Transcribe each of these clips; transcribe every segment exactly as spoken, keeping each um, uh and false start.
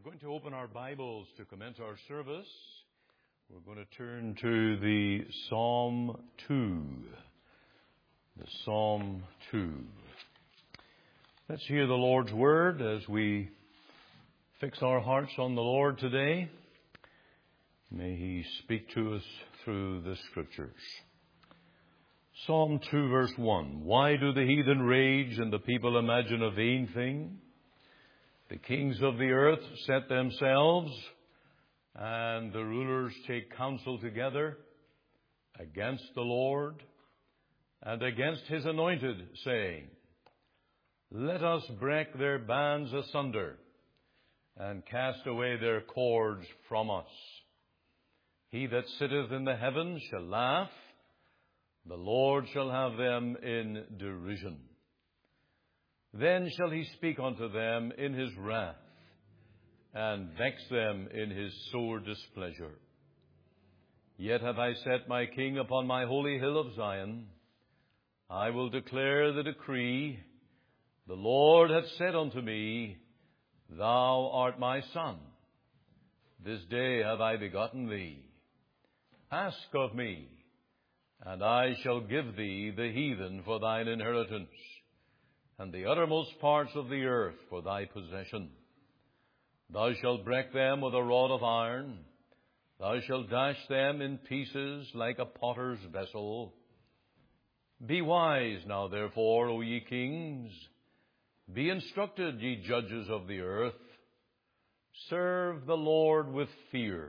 going to open our Bibles to commence our service. We're going to turn to the Psalm two. The Psalm two. Let's hear the Lord's Word as we fix our hearts on the Lord today. May He speak to us through the Scriptures. Psalm two, verse one. Why do the heathen rage and the people imagine a vain thing? The kings of the earth set themselves, and the rulers take counsel together against the Lord and against His anointed, saying, Let us break their bands asunder and cast away their cords from us. He that sitteth in the heavens shall laugh. The Lord shall have them in derision. Then shall He speak unto them in His wrath, and vex them in His sore displeasure. Yet have I set my King upon my holy hill of Zion. I will declare the decree. The Lord hath said unto me, Thou art my Son. This day have I begotten thee. Ask of me, and I shall give thee the heathen for thine inheritance, and the uttermost parts of the earth for thy possession. Thou shalt break them with a rod of iron. Thou shalt dash them in pieces like a potter's vessel. Be wise now, therefore, O ye kings. Be instructed, ye judges of the earth. Serve the Lord with fear,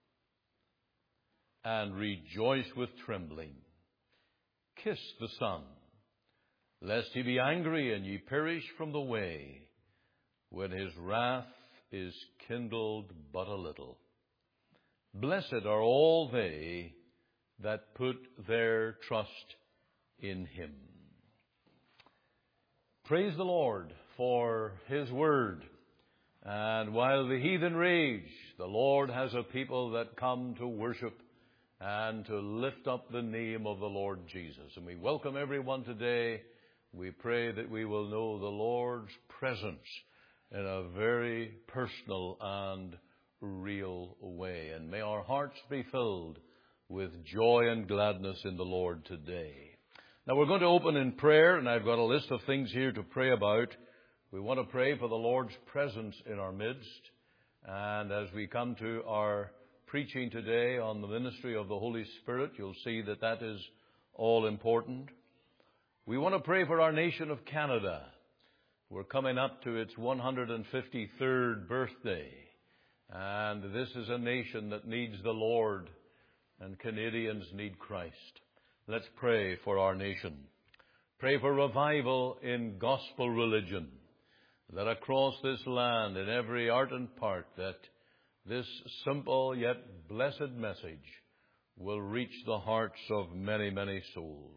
and rejoice with trembling. Kiss the Son, lest He be angry and ye perish from the way, when His wrath is kindled but a little. Blessed are all they that put their trust in Him. Praise the Lord for His word. And while the heathen rage, the Lord has a people that come to worship and to lift up the name of the Lord Jesus. And we welcome everyone today. We pray that we will know the Lord's presence in a very personal and real way. And may our hearts be filled with joy and gladness in the Lord today. Now we're going to open in prayer, and I've got a list of things here to pray about. We want to pray for the Lord's presence in our midst. And as we come to our preaching today on the ministry of the Holy Spirit, you'll see that that is all important. We want to pray for our nation of Canada. We're coming up to its one hundred fifty-third birthday. And this is a nation that needs the Lord, and Canadians need Christ. Let's pray for our nation. Pray for revival in gospel religion, that across this land, in every art and part, that this simple yet blessed message will reach the hearts of many, many souls.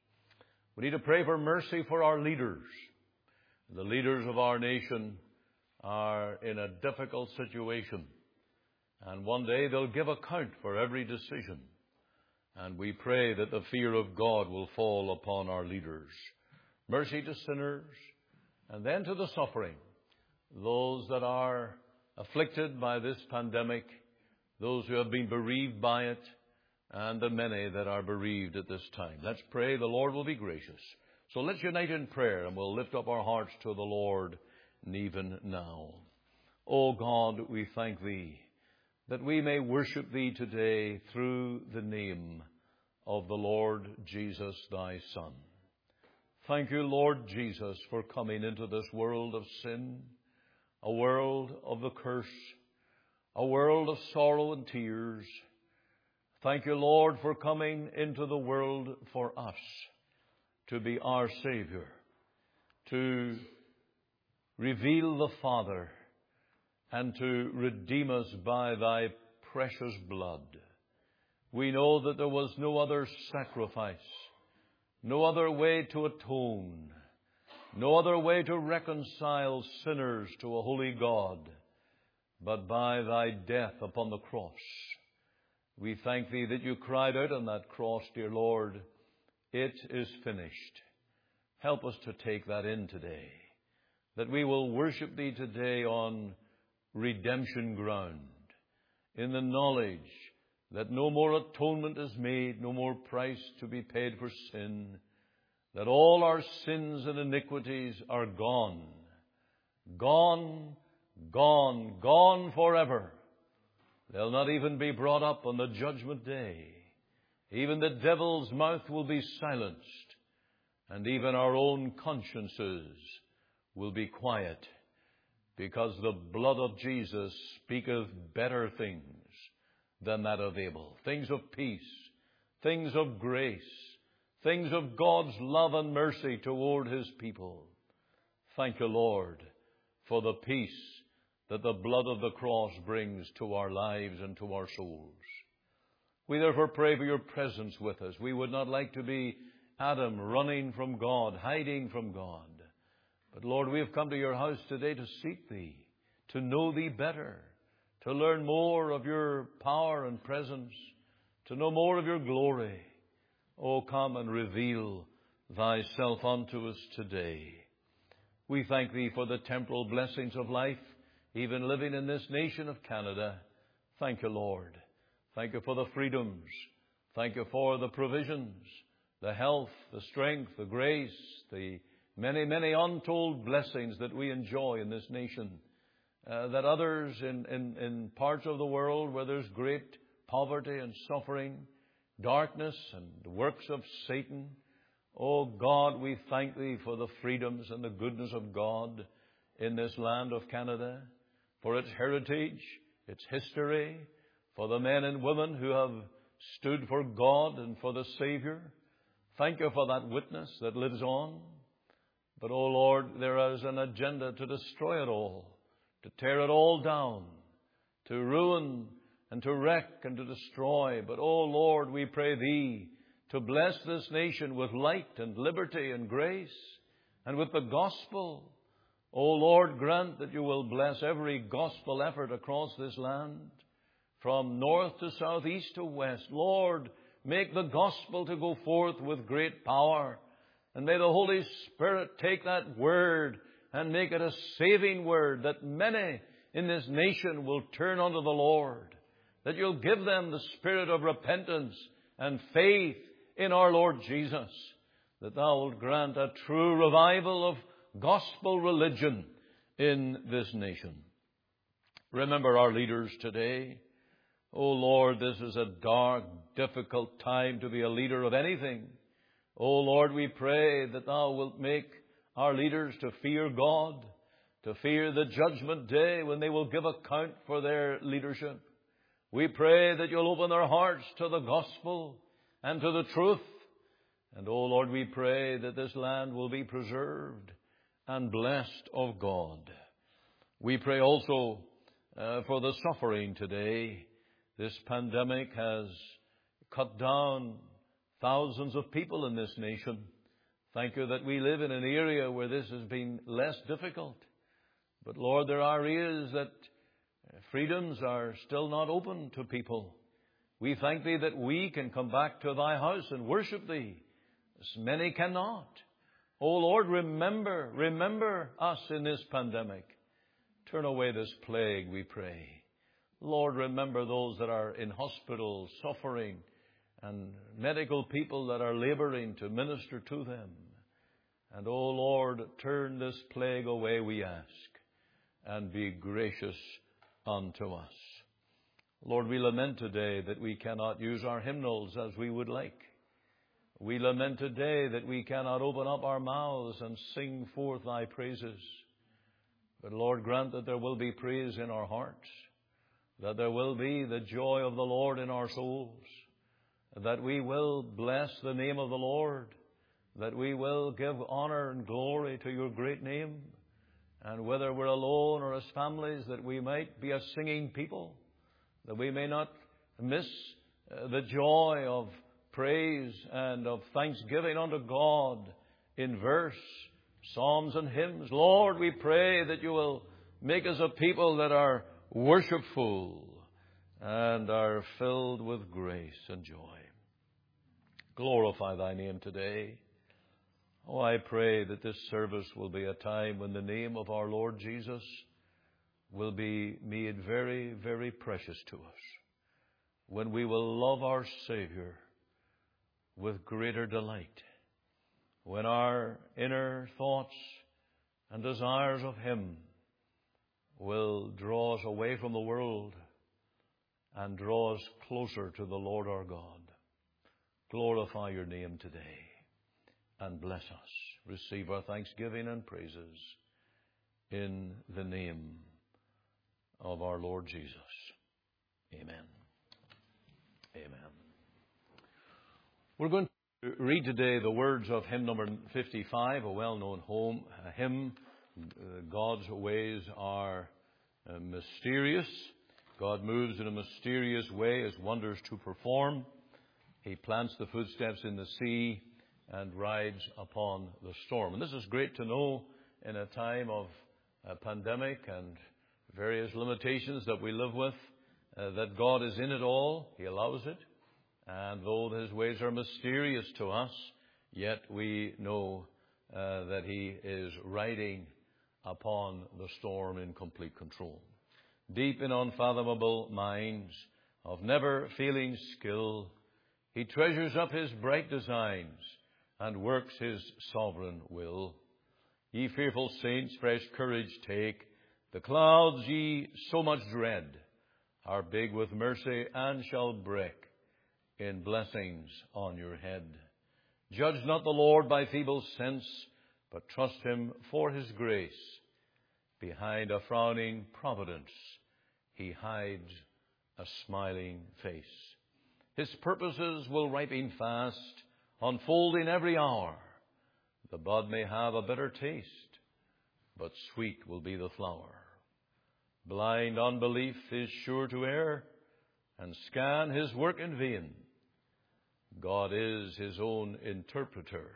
We need to pray for mercy for our leaders. The leaders of our nation are in a difficult situation, and one day they'll give account for every decision. And we pray that the fear of God will fall upon our leaders. Mercy to sinners, and then to the suffering, those that are afflicted by this pandemic, those who have been bereaved by it, and the many that are bereaved at this time. Let's pray the Lord will be gracious. So let's unite in prayer, and we'll lift up our hearts to the Lord even now. O God, we thank Thee that we may worship Thee today through the name of the Lord Jesus, Thy Son. Thank You, Lord Jesus, for coming into this world of sin, a world of the curse, a world of sorrow and tears. Thank You, Lord, for coming into the world for us, to be our Savior, to reveal the Father, and to redeem us by Thy precious blood. We know that there was no other sacrifice, no other way to atone, no other way to reconcile sinners to a holy God, but by Thy death upon the cross. We thank Thee that You cried out on that cross, dear Lord, it is finished. Help us to take that in today, that we will worship Thee today on redemption ground, in the knowledge that no more atonement is made, no more price to be paid for sin, that all our sins and iniquities are gone, gone, gone, gone forever. They'll not even be brought up on the judgment day. Even the devil's mouth will be silenced, and even our own consciences will be quiet, because the blood of Jesus speaketh better things than that of Abel. Things of peace, things of grace, things of God's love and mercy toward His people. Thank you, Lord, for the peace that the blood of the cross brings to our lives and to our souls. We therefore pray for your presence with us. We would not like to be Adam running from God, hiding from God. But Lord, we have come to your house today to seek thee, to know thee better, to learn more of your power and presence, to know more of your glory. Oh, come and reveal thyself unto us today. We thank thee for the temporal blessings of life, even living in this nation of Canada. Thank you, Lord. Thank you for the freedoms. Thank you for the provisions, the health, the strength, the grace, the many, many untold blessings that we enjoy in this nation. Uh, that others in, in, in parts of the world where there's great poverty and suffering, darkness and the works of Satan. Oh God, we thank thee for the freedoms and the goodness of God in this land of Canada, for its heritage, its history, for the men and women who have stood for God and for the Savior. Thank you for that witness that lives on. But, oh Lord, there is an agenda to destroy it all, to tear it all down, to ruin and to wreck and to destroy. But, oh Lord, we pray thee to bless this nation with light and liberty and grace and with the gospel. Oh Lord, grant that you will bless every gospel effort across this land, from north to south, east to west. Lord, make the gospel to go forth with great power. And may the Holy Spirit take that word and make it a saving word, that many in this nation will turn unto the Lord, that you'll give them the spirit of repentance and faith in our Lord Jesus, that thou wilt grant a true revival of gospel religion in this nation. Remember our leaders today. Oh Lord, this is a dark, difficult time to be a leader of anything. Oh Lord, we pray that thou wilt make our leaders to fear God, to fear the judgment day when they will give account for their leadership. We pray that you'll open their hearts to the gospel and to the truth. And oh Lord, we pray that this land will be preserved and blessed of God. We pray also uh, for the suffering today. This pandemic has cut down thousands of people in this nation. Thank you that we live in an area where this has been less difficult. But Lord, there are areas that freedoms are still not open to people. We thank thee that we can come back to thy house and worship thee, as many cannot. Oh Lord, remember, remember us in this pandemic. Turn away this plague, we pray. Lord, remember those that are in hospitals suffering, and medical people that are laboring to minister to them. And, oh Lord, turn this plague away, we ask, and be gracious unto us. Lord, we lament today that we cannot use our hymnals as we would like. We lament today that we cannot open up our mouths and sing forth thy praises. But Lord, grant that there will be praise in our hearts, that there will be the joy of the Lord in our souls, that we will bless the name of the Lord, that we will give honor and glory to your great name, and whether we're alone or as families, that we might be a singing people, that we may not miss the joy of praise and of thanksgiving unto God in verse, psalms and hymns. Lord, we pray that you will make us a people that are worshipful and are filled with grace and joy. Glorify thy name today. Oh, I pray that this service will be a time when the name of our Lord Jesus will be made very, very precious to us when we will love our Savior with greater delight, when our inner thoughts and desires of Him will draw us away from the world and draw us closer to the Lord our God. Glorify your name today and bless us. Receive our thanksgiving and praises in the name of our Lord Jesus. Amen. Amen. We're going to read today the words of hymn number fifty-five, a well-known home, a hymn. God's ways are uh, mysterious. God moves in a mysterious way, His wonders to perform. He plants the footsteps in the sea and rides upon the storm. And this is great to know in a time of a pandemic and various limitations that we live with, uh, that God is in it all. He allows it. And though His ways are mysterious to us, yet we know uh, that He is riding upon the storm in complete control. Deep in unfathomable minds of never-failing skill, He treasures up His bright designs and works His sovereign will. Ye fearful saints, fresh courage take. The clouds ye so much dread are big with mercy and shall break in blessings on your head. Judge not the Lord by feeble sense, but trust Him for His grace. Behind a frowning providence, He hides a smiling face. His purposes will ripen fast, unfolding every hour. The bud may have a bitter taste, but sweet will be the flower. Blind unbelief is sure to err and scan His work in vain. God is His own interpreter,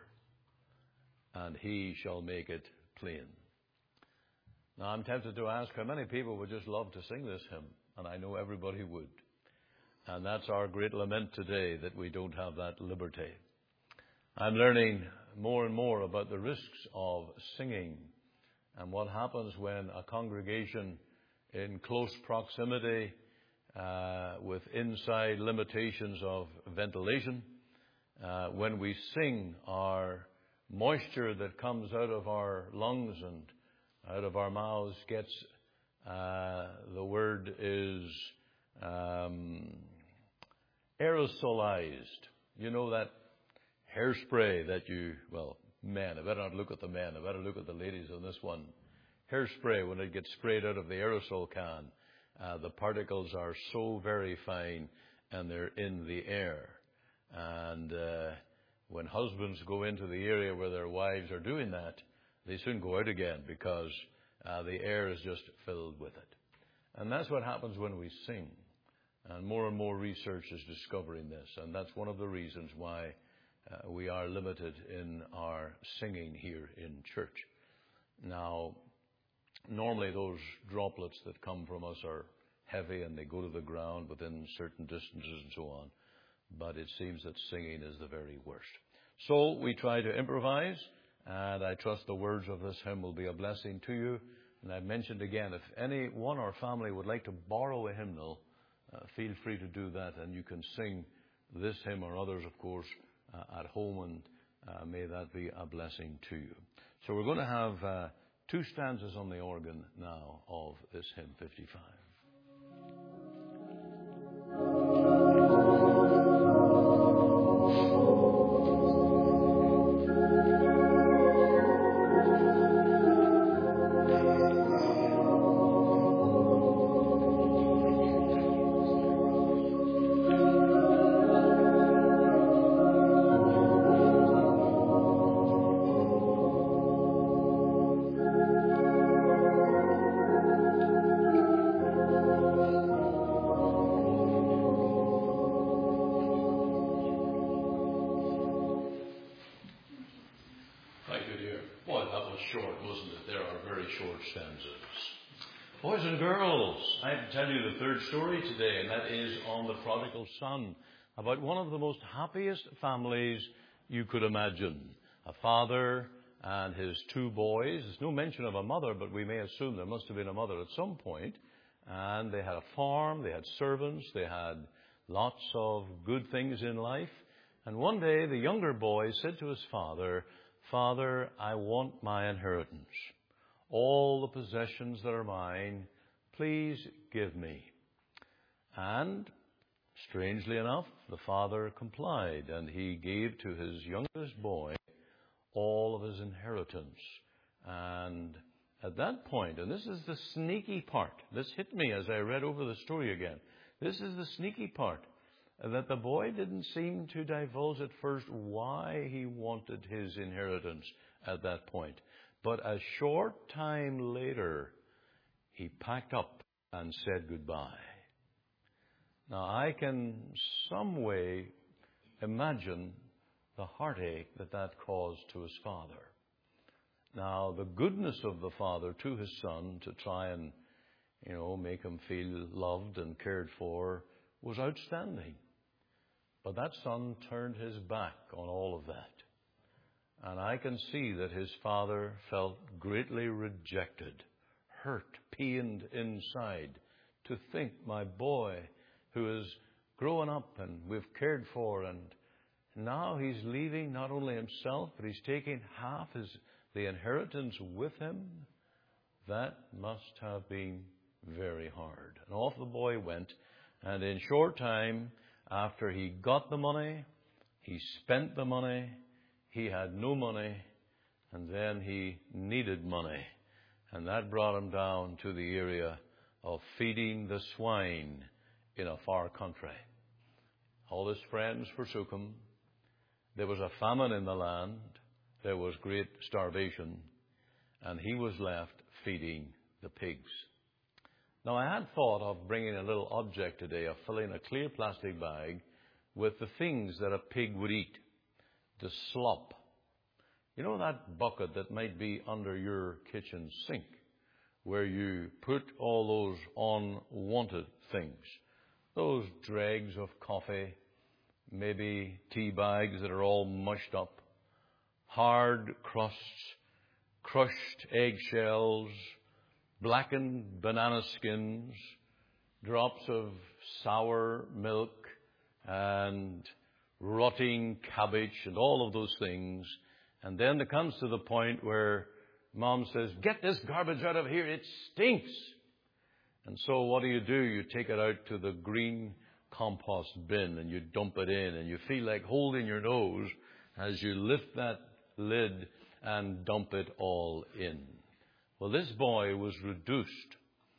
and He shall make it plain. Now, I'm tempted to ask how many people would just love to sing this hymn, and I know everybody would. And that's our great lament today, that we don't have that liberty. I'm learning more and more about the risks of singing and what happens when a congregation in close proximity uh, with inside limitations of ventilation, uh, when we sing, our moisture that comes out of our lungs and out of our mouths gets, uh, the word is um, aerosolized. You know that hairspray that you, well, men, I better not look at the men, I better look at the ladies on this one. Hairspray, when it gets sprayed out of the aerosol can, uh, the particles are so very fine and they're in the air. And uh, when husbands go into the area where their wives are doing that, they soon go out again because uh, the air is just filled with it. And that's what happens when we sing. And more and more research is discovering this. And that's one of the reasons why uh, we are limited in our singing here in church. Now, normally those droplets that come from us are heavy and they go to the ground within certain distances and so on. But it seems that singing is the very worst. So we try to improvise, and I trust the words of this hymn will be a blessing to you. And I mentioned again, if anyone or family would like to borrow a hymnal, uh, feel free to do that, and you can sing this hymn or others, of course, uh, at home, and uh, may that be a blessing to you. So we're going to have uh, two stanzas on the organ now of this hymn fifty-five. Boys and girls, I have to tell you the third story today, and that is on the prodigal son, about one of the most happiest families you could imagine. A father and his two boys. There's no mention of a mother, but we may assume there must have been a mother at some point. And they had a farm, they had servants, they had lots of good things in life. And one day the younger boy said to his father, "Father, I want my inheritance. All the possessions that are mine, please give me." And strangely enough, the father complied, and he gave to his youngest boy all of his inheritance. And at that point, and this is the sneaky part, this hit me as I read over the story again. This is the sneaky part, that the boy didn't seem to divulge at first why he wanted his inheritance at that point. But a short time later, he packed up and said goodbye. Now, I can some way imagine the heartache that that caused to his father. Now, the goodness of the father to his son to try and, you know, make him feel loved and cared for was outstanding. But that son turned his back on all of that. And I can see that his father felt greatly rejected, hurt, pained inside to think my boy who is growing up and we've cared for, and now he's leaving not only himself, but he's taking half his the inheritance with him. That must have been very hard. And off the boy went, and in short time, after he got the money, he spent the money, he had no money, and then he needed money. And that brought him down to the area of feeding the swine in a far country. All his friends forsook him. There was a famine in the land. There was great starvation. And he was left feeding the pigs. Now, I had thought of bringing a little object today, of filling a clear plastic bag with the things that a pig would eat. The slop. You know that bucket that might be under your kitchen sink, where you put all those unwanted things? Those dregs of coffee, maybe tea bags that are all mushed up, hard crusts, crushed eggshells, blackened banana skins, drops of sour milk, and rotting cabbage, and all of those things. And then it comes to the point where Mom says, "Get this garbage out of here, it stinks." And so what do you do? You take it out to the green compost bin and you dump it in, and you feel like holding your nose as you lift that lid and dump it all in. Well, this boy was reduced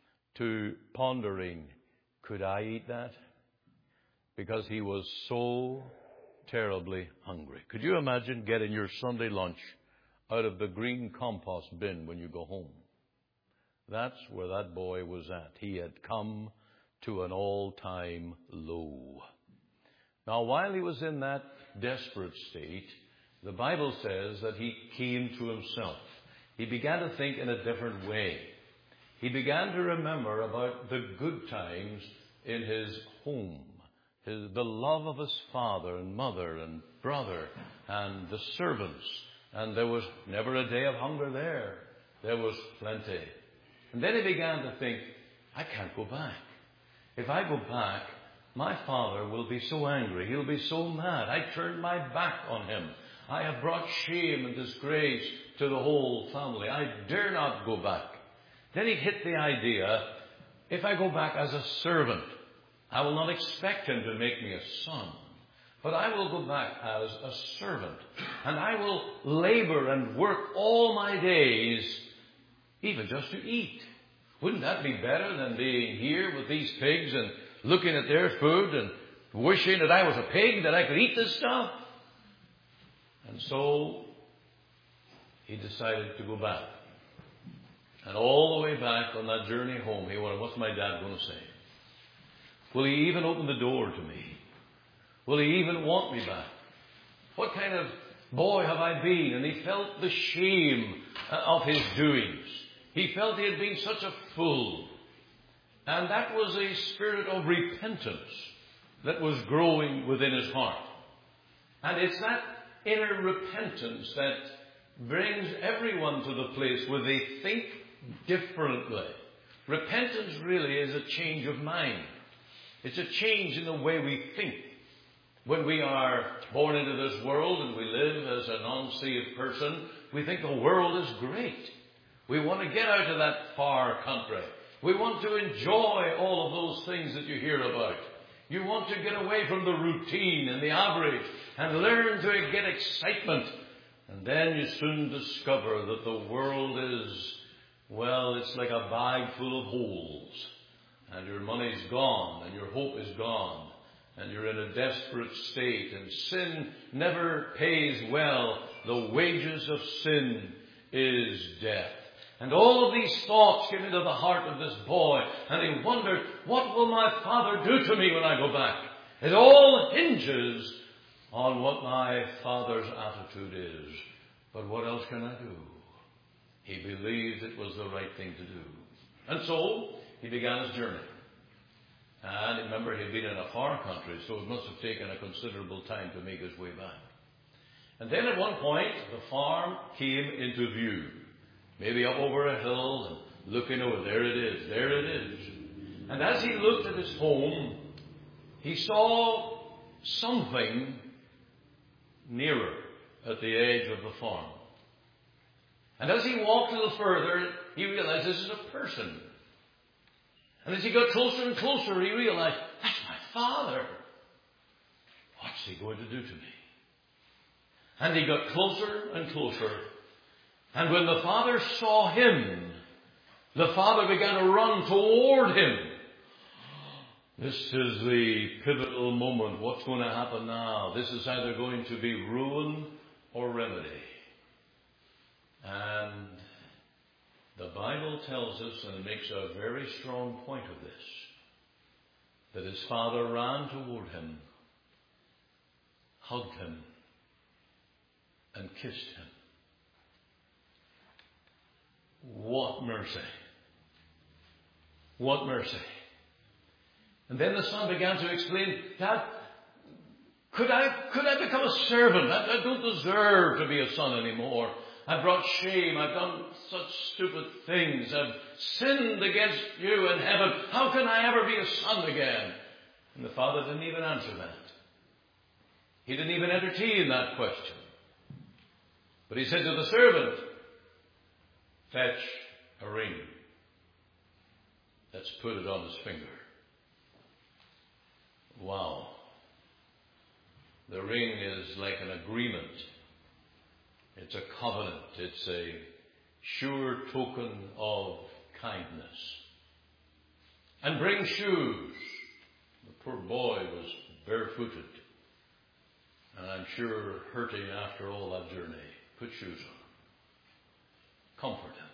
to pondering, could I eat that? Because he was so terribly hungry. Could you imagine getting your Sunday lunch out of the green compost bin when you go home? That's where that boy was at. He had come to an all-time low. Now, while he was in that desperate state, the Bible says that he came to himself. He began to think in a different way. He began to remember about the good times in his home, his, the love of his father and mother and brother and the servants. And there was never a day of hunger there. There was plenty. And then he began to think, I can't go back. If I go back, my father will be so angry. He'll be so mad. I turned my back on him. I have brought shame and disgrace to the whole family. I dare not go back. Then he hit the idea, if I go back as a servant, I will not expect him to make me a son, but I will go back as a servant, and I will labor and work all my days, even just to eat. Wouldn't that be better than being here with these pigs and looking at their food and wishing that I was a pig, that I could eat this stuff? And so he decided to go back. And all the way back on that journey home, he wondered, what's my dad going to say? Will he even open the door to me? Will he even want me back? What kind of boy have I been? And he felt the shame of his doings. He felt he had been such a fool. And that was a spirit of repentance that was growing within his heart. And it's that inner repentance that brings everyone to the place where they think differently. Repentance really is a change of mind. It's a change in the way we think. When we are born into this world and we live as an unsaved person, we think the world is great. We want to get out of that far country. We want to enjoy all of those things that you hear about. You want to get away from the routine and the average and learn to get excitement. And then you soon discover that the world is, well, it's like a bag full of holes. And your money's gone and your hope is gone. And you're in a desperate state. And sin never pays well. The wages of sin is death. And all of these thoughts came into the heart of this boy. And he wondered, what will my father do to me when I go back? It all hinges on what my father's attitude is. But what else can I do? He believed it was the right thing to do. And so he began his journey. And remember, he'd been in a far country, so it must have taken a considerable time to make his way back. And then at one point, the farm came into view. Maybe up over a hill and looking over. There it is. There it is. And as he looked at his home, he saw something nearer at the edge of the farm. And as he walked a little further, he realized this is a person. And as he got closer and closer, he realized, that's my father. What's he going to do to me? And he got closer and closer. And when the father saw him, the father began to run toward him. This is the pivotal moment. What's going to happen now? This is either going to be ruin or remedy. And the Bible tells us, and makes a very strong point of this, that his father ran toward him, hugged him, and kissed him. What mercy. What mercy. And then the son began to explain, Dad, could I, could I become a servant? I, I don't deserve to be a son anymore. I've brought shame. I've done such stupid things. I've sinned against you in heaven. How can I ever be a son again? And the father didn't even answer that. He didn't even entertain that question. But he said to the servant, fetch a ring. Let's put it on his finger. Wow. The ring is like an agreement. It's a covenant. It's a sure token of kindness. And bring shoes. The poor boy was barefooted. And I'm sure hurting after all that journey. Put shoes on. Comfort him.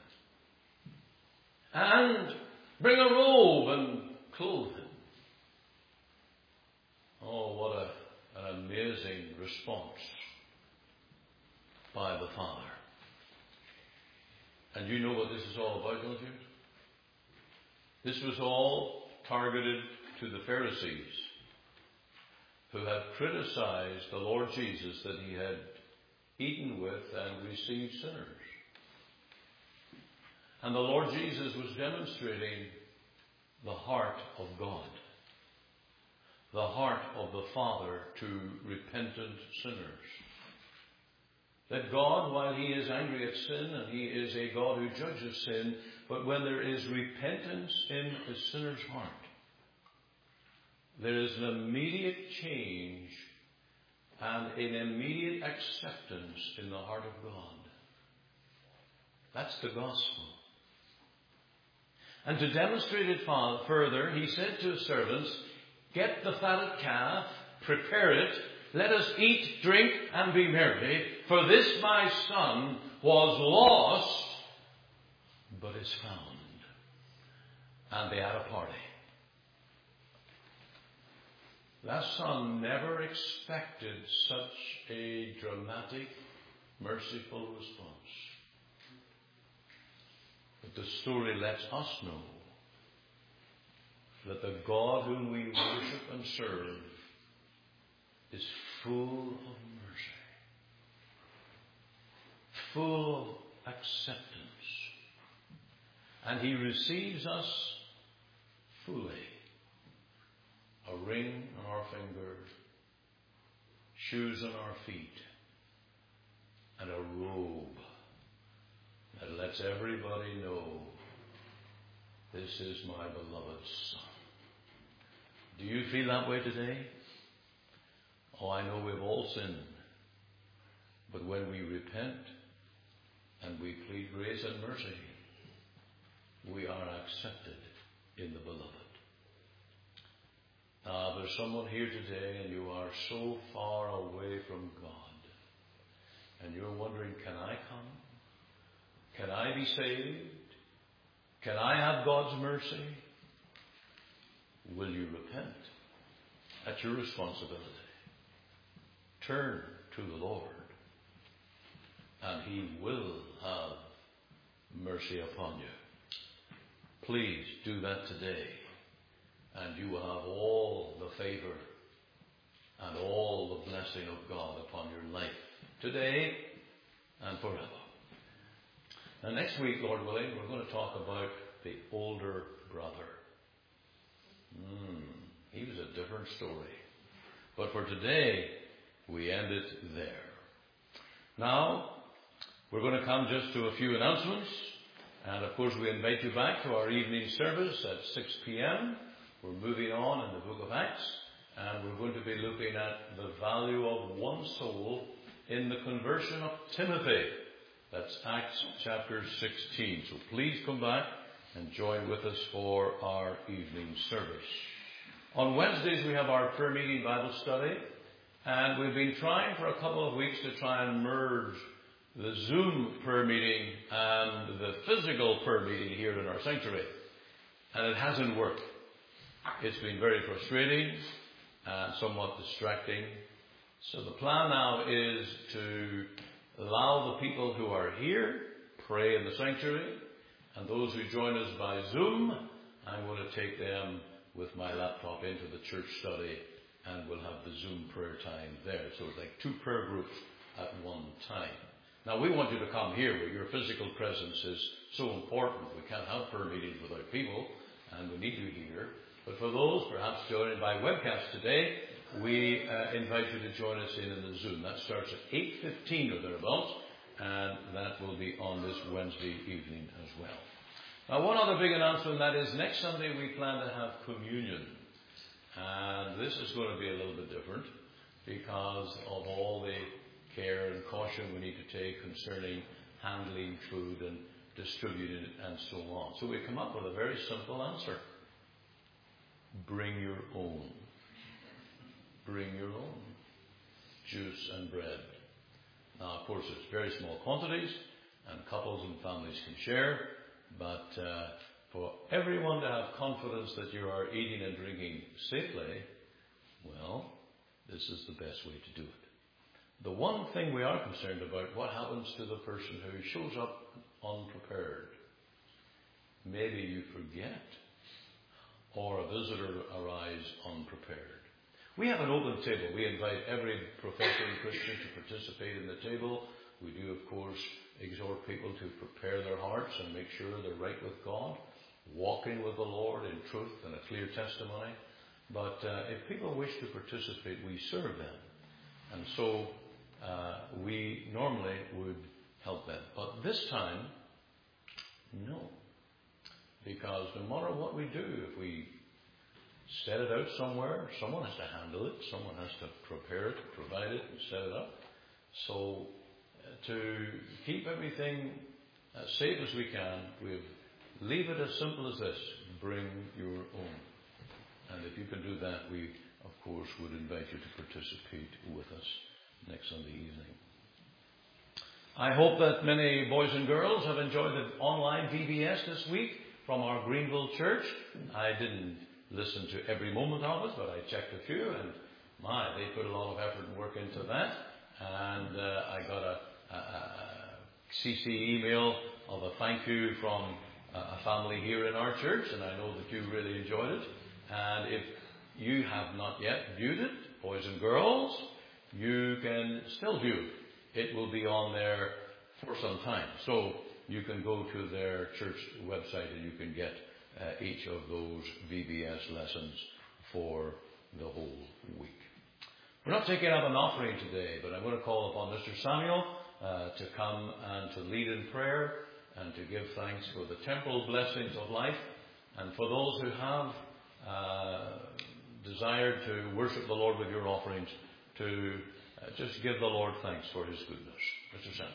And bring a robe and clothe him. Oh, what a, an amazing response by the Father. And you know what this is all about, don't you? This was all targeted to the Pharisees, who had criticized the Lord Jesus that he had eaten with and received sinners. And the Lord Jesus was demonstrating the heart of God, the heart of the Father to repentant sinners. That God, while he is angry at sin, and he is a God who judges sin, but when there is repentance in the sinner's heart, there is an immediate change and an immediate acceptance in the heart of God. That's the gospel. And to demonstrate it further, he said to his servants, get the fatted calf, prepare it, let us eat, drink, and be merry, for this my son was lost, but is found. And they had a party. That son never expected such a dramatic, merciful response. But the story lets us know that the God whom we worship and serve is full of mercy, full acceptance. And he receives us fully. A ring on our finger, shoes on our feet, and a robe that lets everybody know, this is my beloved Son. Do you feel that way today? Oh, I know we've all sinned. But when we repent and we plead grace and mercy, we are accepted in the beloved. Ah, there's someone here today and you are so far away from God. And you're wondering, can I come? Can I be saved? Can I have God's mercy? Will you repent? That's your responsibility. Turn to the Lord, and he will have mercy upon you. Please do that today, and you will have all the favor and all the blessing of God upon your life today and forever. Now next week, Lord willing, we're going to talk about the older brother. Hmm, he was a different story. But for today, we end it there. Now, we're going to come just to a few announcements. And of course, we invite you back to our evening service at six p.m. We're moving on in the book of Acts. And we're going to be looking at the value of one soul in the conversion of Timothy. That's Acts chapter sixteen. So please come back and join with us for our evening service. On Wednesdays, we have our prayer meeting Bible study. And we've been trying for a couple of weeks to try and merge the Zoom prayer meeting and the physical prayer meeting here in our sanctuary. And it hasn't worked. It's been very frustrating and somewhat distracting. So the plan now is to allow the people who are here pray in the sanctuary, and those who join us by Zoom, I'm going to take them with my laptop into the church study, and we'll have the Zoom prayer time there. So it's like two prayer groups at one time. Now we want you to come here where your physical presence is so important. We can't have prayer meetings without people, and we need you here. But for those perhaps joining by webcast today, we uh, invite you to join us in, in the Zoom. That starts at eight fifteen or thereabouts, and that will be on this Wednesday evening as well. Now, one other big announcement, that is next Sunday we plan to have communion. And this is going to be a little bit different because of all the care and caution we need to take concerning handling food and distributing it and so on. So we come up with a very simple answer. Bring your own. Bring your own juice and bread. Now, of course, it's very small quantities, and couples and families can share, but uh, for everyone to have confidence that you are eating and drinking safely, well, this is the best way to do it. The one thing we are concerned about, what happens to the person who shows up unprepared? Maybe you forget, or a visitor arrives unprepared. We have an open table. We invite every professing Christian to participate in the table. We do, of course, exhort people to prepare their hearts and make sure they're right with God, walking with the Lord in truth and a clear testimony. But uh, if people wish to participate, we serve them. And so uh, we normally would help them. But this time, no. Because no matter what we do, if we set it out somewhere, someone has to handle it, someone has to prepare it, provide it, and set it up. So uh, to keep everything as safe as we can, we leave it as simple as this: bring your own. And if you can do that, we, of course, would invite you to participate with us next Sunday evening. I hope that many boys and girls have enjoyed the online V B S this week from our Greenville church. I didn't listen to every moment of it, but I checked a few, and my, they put a lot of effort and work into that. And uh, I got a, a, a C C email of a thank you from a, a family here in our church, and I know that you really enjoyed it. And if you have not yet viewed it, boys and girls, you can still view it. It will be on there for some time. So you can go to their church website and you can get uh, each of those V B S lessons for the whole week. We're not taking up an offering today, but I'm going to call upon Mister Samuel uh, to come and to lead in prayer and to give thanks for the temporal blessings of life, and for those who have uh, desired to worship the Lord with your offerings, to uh, just give the Lord thanks for His goodness. Mister Samuel.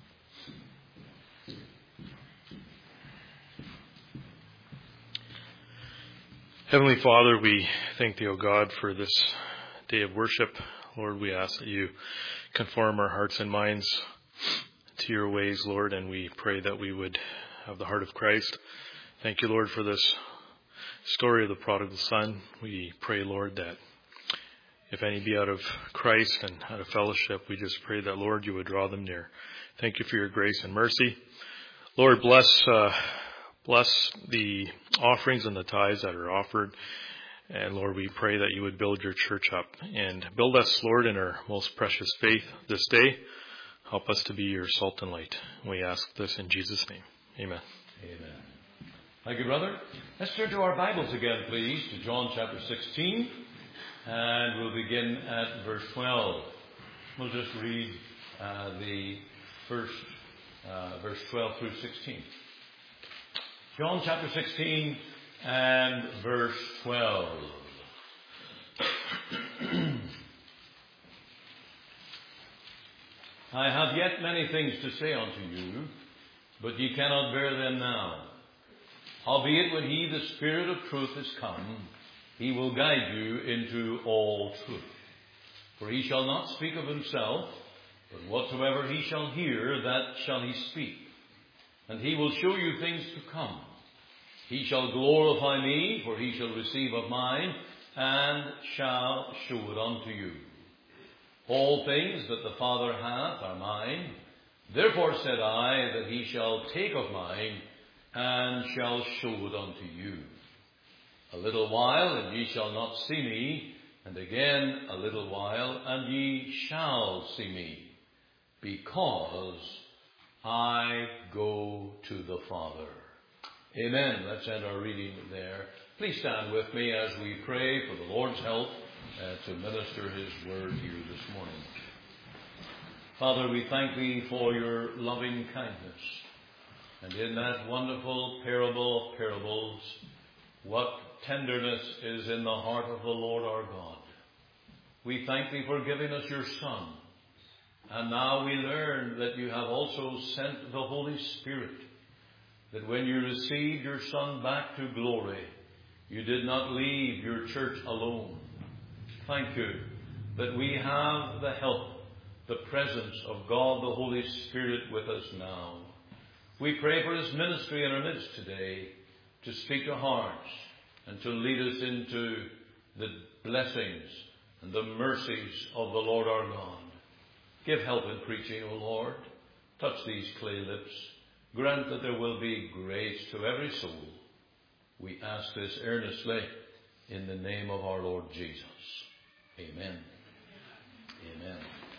Heavenly Father, we thank Thee, O God, for this day of worship. Lord, we ask that You conform our hearts and minds to Your ways, Lord, and we pray that we would have the heart of Christ. Thank You, Lord, for this story of the prodigal son. We pray, Lord, that if any be out of Christ and out of fellowship, we just pray that, Lord, You would draw them near. Thank You for Your grace and mercy. Lord, bless uh, bless the offerings and the tithes that are offered. And Lord, we pray that You would build Your church up and build us, Lord, in our most precious faith this day. Help us to be Your salt and light. We ask this in Jesus' name. Amen. Amen. Thank you, brother. Let's turn to our Bibles again, please, to John chapter sixteen. And we'll begin at verse twelve. We'll just read uh, the first uh, verse twelve through sixteen. John chapter sixteen and verse twelve. I have yet many things to say unto you, but ye cannot bear them now. Howbeit, when He, the Spirit of truth, is come, He will guide you into all truth. For He shall not speak of Himself, but whatsoever He shall hear, that shall He speak. And He will show you things to come. He shall glorify Me, for He shall receive of mine, and shall show it unto you. All things that the Father hath are mine. Therefore said I, that He shall take of mine, and shall show it unto you. A little while, and ye shall not see Me, and again a little while, and ye shall see Me, because I go to the Father. Amen. Let's end our reading there. Please stand with me as we pray for the Lord's help uh, to minister His word here this morning. Father, we thank Thee for Your loving kindness. And in that wonderful parable of parables, what tenderness is in the heart of the Lord our God. We thank Thee for giving us Your Son. And now we learn that You have also sent the Holy Spirit, that when You received Your Son back to glory, You did not leave Your church alone. Thank You that we have the help, the presence of God the Holy Spirit with us now. We pray for His ministry in our midst today, to speak to hearts and to lead us into the blessings and the mercies of the Lord our God. Give help in preaching, O Lord. Touch these clay lips. Grant that there will be grace to every soul. We ask this earnestly in the name of our Lord Jesus. Amen. Amen.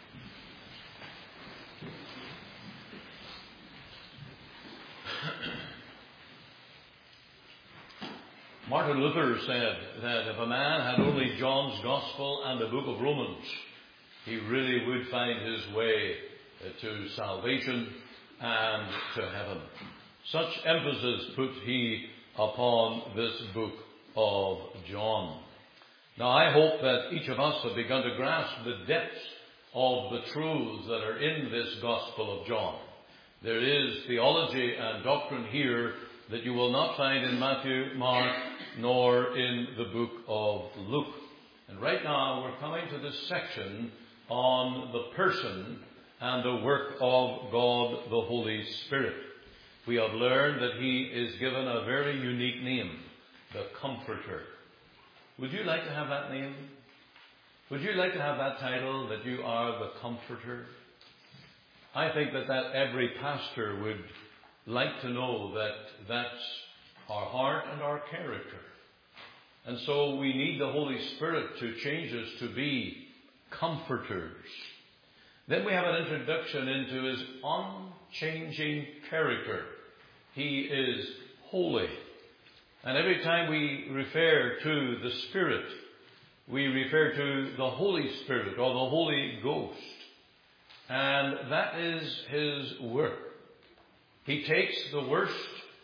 Martin Luther said that if a man had only John's Gospel and the book of Romans, he really would find his way to salvation and to heaven. Such emphasis put he upon this book of John. Now, I hope that each of us have begun to grasp the depths of the truths that are in this Gospel of John. There is theology and doctrine here that you will not find in Matthew, Mark, nor in the book of Luke. And right now we're coming to this section on the person and the work of God the Holy Spirit. We have learned that He is given a very unique name, the Comforter. Would you like to have that name? Would you like to have that title, that you are the Comforter? I think that, that every pastor would like to know that that's our heart and our character. And so we need the Holy Spirit to change us to be comforters. Then we have an introduction into his unchanging character. He is holy. And every time we refer to the Spirit, we refer to the Holy Spirit or the Holy Ghost. And that is his work. He takes the worst,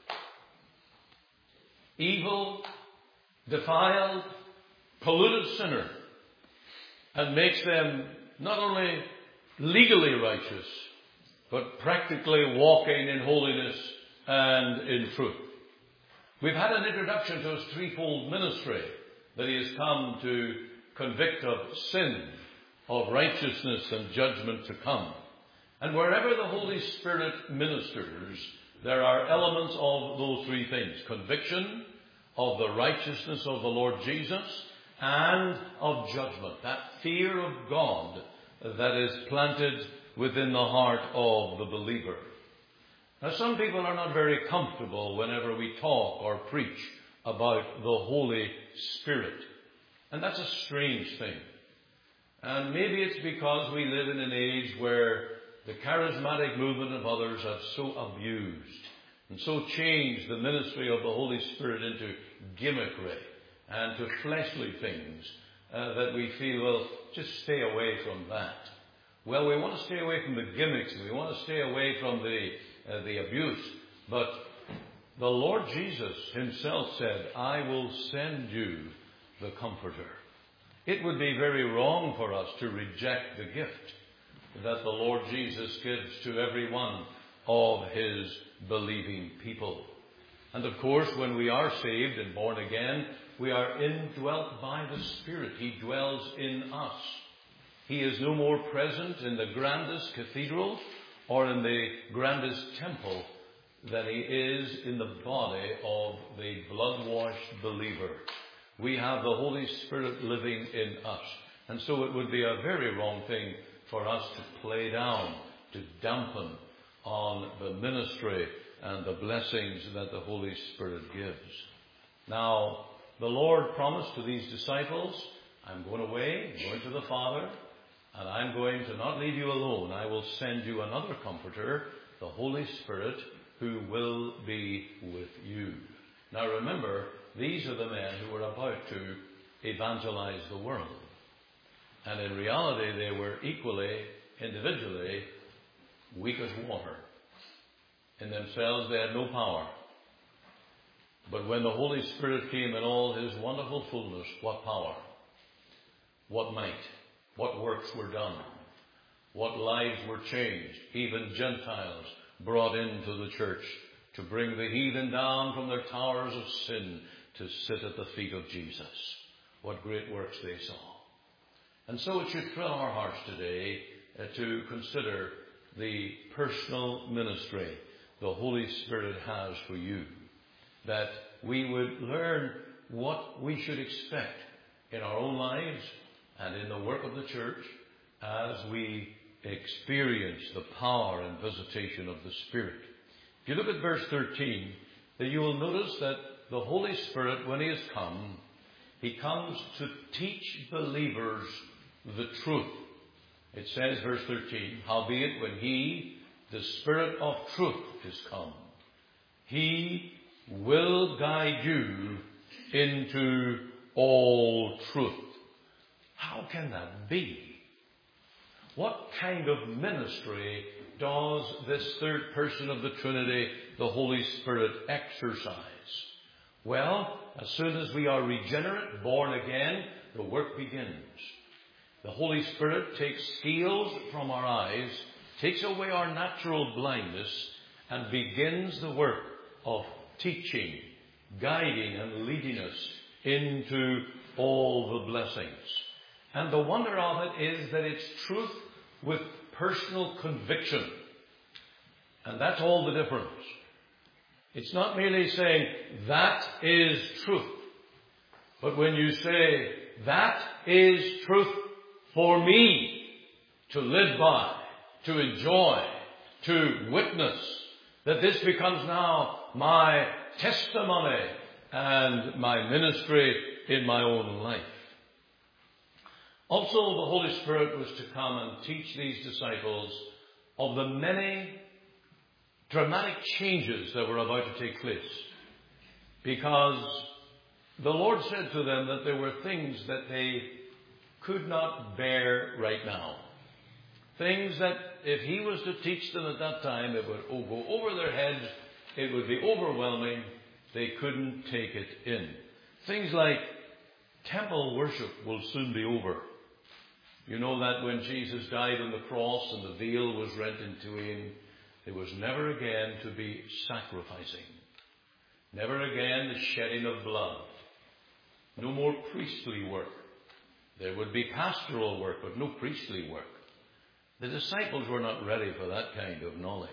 evil, defiled, polluted sinner and makes them not only legally righteous, but practically walking in holiness and in truth. We've had an introduction to his threefold ministry, that he has come to convict of sin, of righteousness and judgment to come. And wherever the Holy Spirit ministers, there are elements of those three things: conviction of the righteousness of the Lord Jesus and of judgment, that fear of God that is planted within the heart of the believer. Now, some people are not very comfortable whenever we talk or preach about the Holy Spirit. And that's a strange thing. And maybe it's because we live in an age where the charismatic movement of others have so abused and so changed the ministry of the Holy Spirit into gimmickry and to fleshly things uh, that we feel, well, just stay away from that. Well, we want to stay away from the gimmicks. We want to stay away from the uh, the abuse. But the Lord Jesus himself said, I will send you the Comforter. It would be very wrong for us to reject the gift that the Lord Jesus gives to every one of his believing people. And of course, when we are saved and born again, we are indwelt by the Spirit. He dwells in us. He is no more present in the grandest cathedral or in the grandest temple than he is in the body of the blood-washed believer. We have the Holy Spirit living in us. And so it would be a very wrong thing for us to play down, to dampen on the ministry and the blessings that the Holy Spirit gives. Now, the Lord promised to these disciples, I'm going away, I'm going to the Father, and I'm going to not leave you alone. I will send you another Comforter, the Holy Spirit, who will be with you. Now remember, these are the men who were about to evangelize the world. And in reality, they were equally, individually, weak as water. In themselves, they had no power. But when the Holy Spirit came in all his wonderful fullness, what power, what might, what works were done, what lives were changed, even Gentiles brought into the church to bring the heathen down from their towers of sin to sit at the feet of Jesus. What great works they saw. And so it should thrill our hearts today uh, to consider the personal ministry the Holy Spirit has for you, that we would learn what we should expect in our own lives and in the work of the church as we experience the power and visitation of the Spirit. If you look at verse thirteen, then you will notice that the Holy Spirit, when he has come, he comes to teach believers the truth. It says, verse thirteen, howbeit when he, the Spirit of truth, is come, he will guide you into all truth. How can that be? What kind of ministry does this third person of the Trinity, the Holy Spirit, exercise? Well, as soon as we are regenerate, born again, the work begins. The Holy Spirit takes scales from our eyes, takes away our natural blindness, and begins the work of teaching, guiding, and leading us into all the blessings. And the wonder of it is that it's truth with personal conviction. And that's all the difference. It's not merely saying, that is truth. But when you say, that is truth for me to live by, to enjoy, to witness, that this becomes now my testimony and my ministry in my own life. Also, the Holy Spirit was to come and teach these disciples of the many dramatic changes that were about to take place. Because the Lord said to them that there were things that they could not bear right now. Things that if he was to teach them at that time, it would go over their heads. It would be overwhelming. They couldn't take it in. Things like temple worship will soon be over. You know that when Jesus died on the cross and the veil was rent in twain, there was never again to be sacrificing. Never again the shedding of blood. No more priestly work. There would be pastoral work, but no priestly work. The disciples were not ready for that kind of knowledge.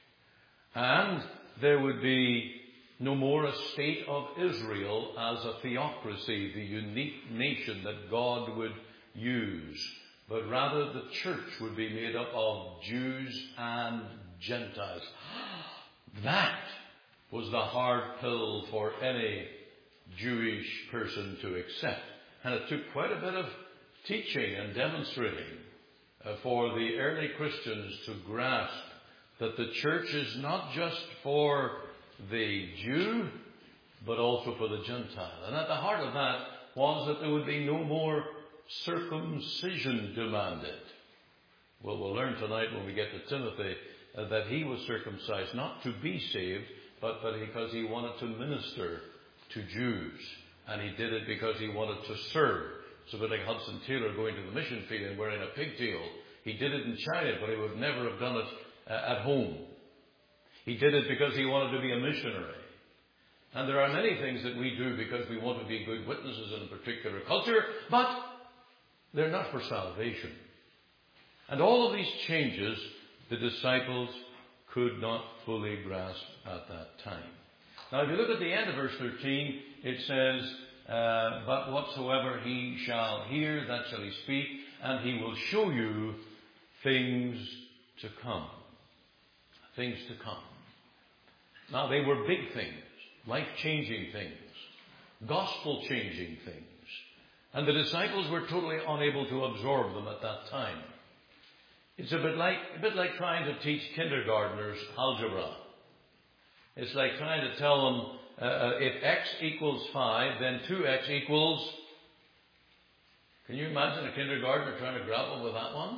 And there would be no more a state of Israel as a theocracy, the unique nation that God would use. But rather the church would be made up of Jews and Gentiles. That was the hard pill for any Jewish person to accept. And it took quite a bit of teaching and demonstrating uh, for the early Christians to grasp that the church is not just for the Jew, but also for the Gentile. And at the heart of that was that there would be no more circumcision demanded. Well, we'll learn tonight when we get to Timothy uh, that he was circumcised not to be saved, but, but because he wanted to minister to Jews. And he did it because he wanted to serve. So, but like Hudson Taylor going to the mission field and wearing a pigtail, he did it in China, but he would never have done it uh, at home. He did it because he wanted to be a missionary. And there are many things that we do because we want to be good witnesses in a particular culture, but they're not for salvation. And all of these changes, the disciples could not fully grasp at that time. Now, if you look at the end of verse thirteen, it says, uh, but whatsoever he shall hear, that shall he speak, and he will show you things to come. Things to come. Now, they were big things, life-changing things, gospel-changing things. And the disciples were totally unable to absorb them at that time. It's a bit like, a bit like trying to teach kindergartners algebra. It's like trying to tell them, uh, if x equals five, then two x equals... Can you imagine a kindergartner trying to grapple with that one?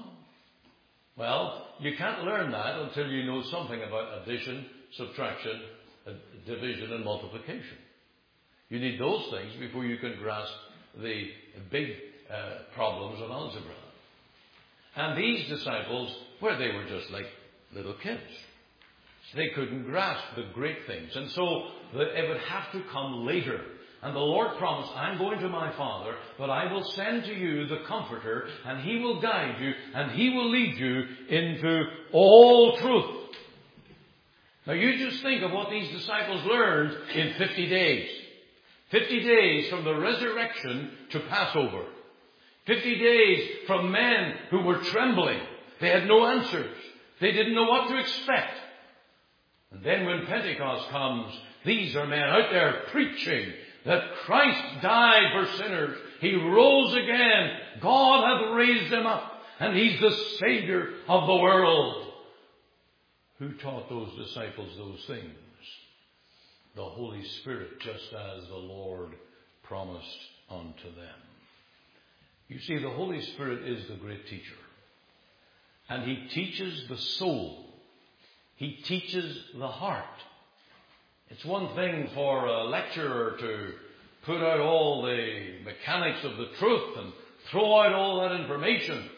Well, you can't learn that until you know something about addition, subtraction, division, and multiplication. You need those things before you can grasp the big uh, problems of algebra. And these disciples, well, they were just like little kids. They couldn't grasp the great things. And so it would have to come later. And the Lord promised, I'm going to my Father, but I will send to you the Comforter, and He will guide you, and He will lead you into all truth. Now you just think of what these disciples learned in fifty days. Fifty days from the resurrection to Passover. Fifty days from men who were trembling. They had no answers. They didn't know what to expect. And then when Pentecost comes, these are men out there preaching that Christ died for sinners. He rose again. God hath raised him up. And He's the Savior of the world. Who taught those disciples those things? The Holy Spirit, just as the Lord promised unto them. You see, the Holy Spirit is the great teacher. And He teaches the soul. He teaches the heart. It's one thing for a lecturer to put out all the mechanics of the truth and throw out all that information.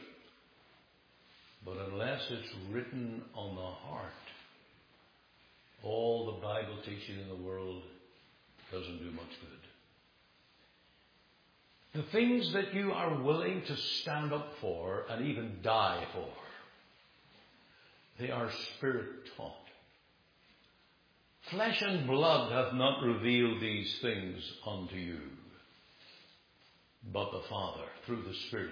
But unless it's written on the heart, all the Bible teaching in the world doesn't do much good. The things that you are willing to stand up for and even die for, they are Spirit-taught. Flesh and blood hath not revealed these things unto you, but the Father, through the Spirit.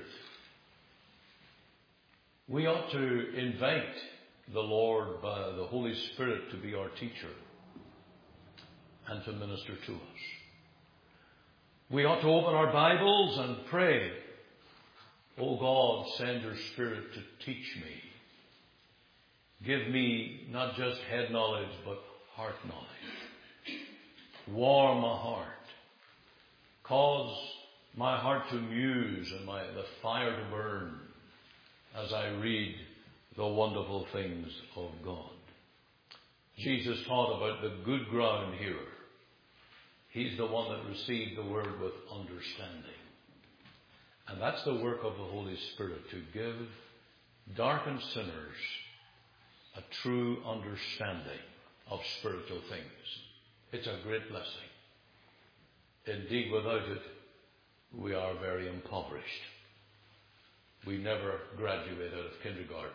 We ought to invite the Lord by the Holy Spirit to be our teacher and to minister to us. We ought to open our Bibles and pray O God, send your Spirit to teach me. Give me not just head knowledge, but heart knowledge. Warm my heart. Cause my heart to muse and my, the fire to burn as I read the wonderful things of God. Jesus taught about the good ground hearer. He's the one that received the word with understanding. And that's the work of the Holy Spirit, to give darkened sinners a true understanding of spiritual things. It's a great blessing. Indeed, without it, we are very impoverished. We never graduate out of kindergarten.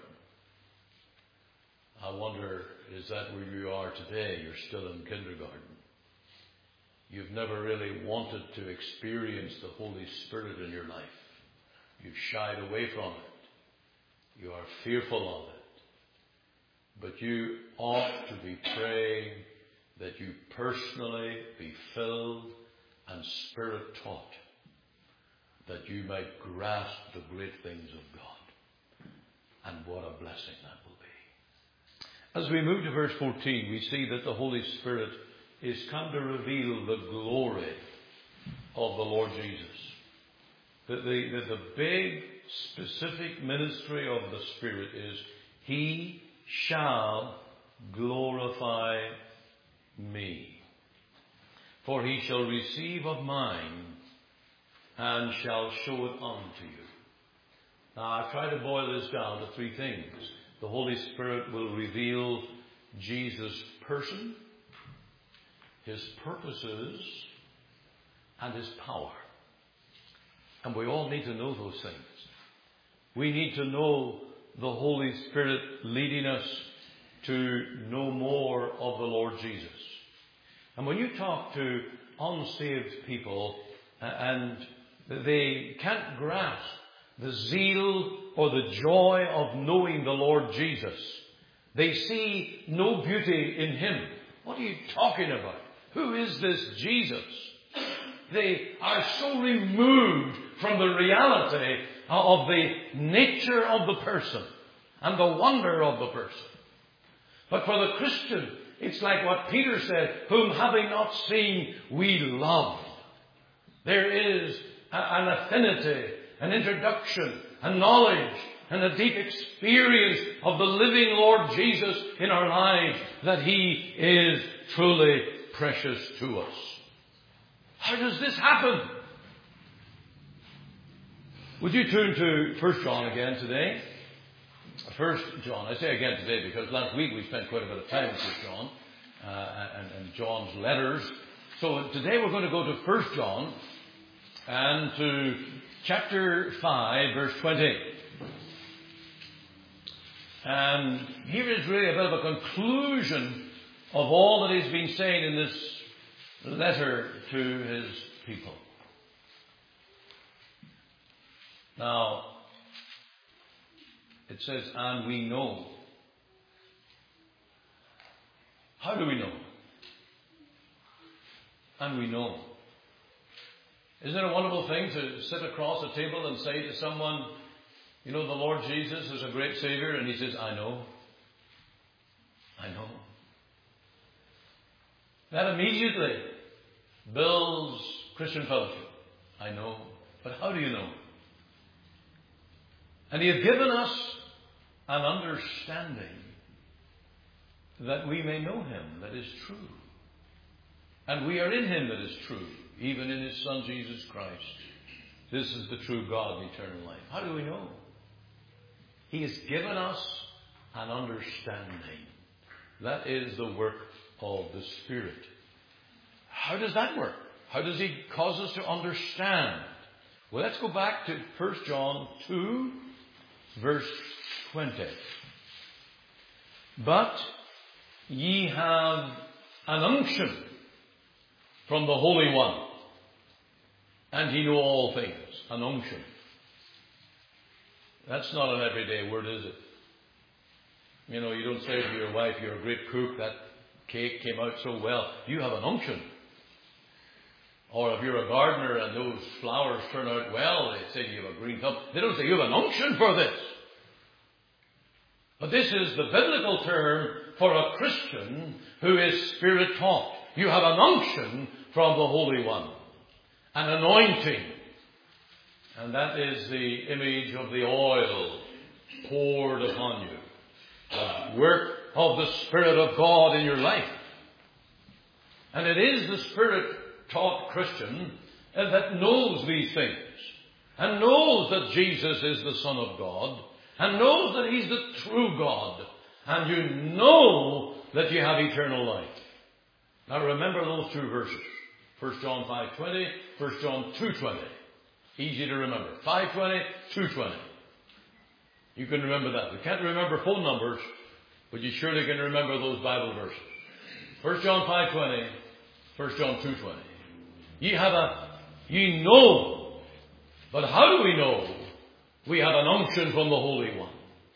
I wonder, is that where you are today? You're still in kindergarten. You've never really wanted to experience the Holy Spirit in your life. You've shied away from it. You are fearful of it. But you ought to be praying that you personally be filled and Spirit taught, that you might grasp the great things of God. And what a blessing that will be. As we move to verse fourteen, we see that the Holy Spirit is come to reveal the glory of the Lord Jesus. The, the, the, the big, specific ministry of the Spirit is, He shall glorify me. For He shall receive of mine and shall show it unto you. Now, I've tried to boil this down to three things. The Holy Spirit will reveal Jesus' person, His purposes, and His power. And we all need to know those things. We need to know the Holy Spirit leading us to know more of the Lord Jesus. And when you talk to unsaved people and they can't grasp the zeal or the joy of knowing the Lord Jesus, they see no beauty in Him. What are you talking about? Who is this Jesus? They are so removed from the reality of the nature of the person and the wonder of the person. But for the Christian, it's like what Peter said, whom having not seen, we love. There is an affinity, an introduction, a knowledge, and a deep experience of the living Lord Jesus in our lives, that He is truly precious to us. How does this happen? Would you turn to First John again today? First John. I say again today because last week we spent quite a bit of time with First John uh, and, and John's letters. So today we're going to go to First John and to chapter five, verse twenty. And here is really a bit of a conclusion of all that he's been saying in this letter to his people. Now, it says, and we know. How do we know? And we know. Isn't it a wonderful thing to sit across a table and say to someone, you know, the Lord Jesus is a great Savior, and he says, I know. I know. That immediately builds Christian fellowship. I know. But how do you know? And He has given us an understanding that we may know Him that is true. And we are in Him that is true, even in His Son Jesus Christ. This is the true God of eternal life. How do we know? He has given us an understanding. That is the work of the Spirit. How does that work? How does He cause us to understand? Well, let's go back to First John two, verse twenty. But ye have an unction from the Holy One, and He know all things. An unction. That's not an everyday word, is it? You know, you don't say to your wife, you're a great cook, that cake came out so well. You have an unction. Or if you're a gardener and those flowers turn out well, they say you have a green thumb. They don't say you have an unction for this. But this is the biblical term for a Christian who is Spirit taught. You have an unction from the Holy One. An anointing. And that is the image of the oil poured upon you. The work of the Spirit of God in your life. And it is the Spirit-taught Christian that knows these things. And knows that Jesus is the Son of God. And knows that He's the true God. And you know that you have eternal life. Now remember those two verses. First John five twenty, First John two twenty. Easy to remember. five twenty, two twenty. You can remember that. You can't remember phone numbers, but you surely can remember those Bible verses. First John five twenty, First John two twenty. Ye have a, ye know. But how do we know? We have an unction from the Holy One.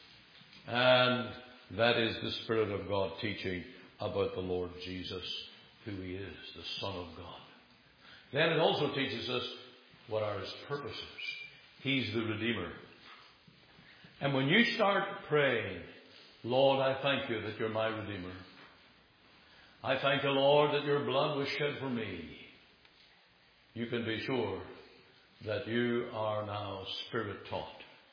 And that is the Spirit of God teaching about the Lord Jesus, who He is, the Son of God. Then it also teaches us what are His purposes. He's the Redeemer. And when you start praying, Lord, I thank you that you're my Redeemer. I thank you, Lord, that your blood was shed for me. You can be sure that you are now Spirit taught.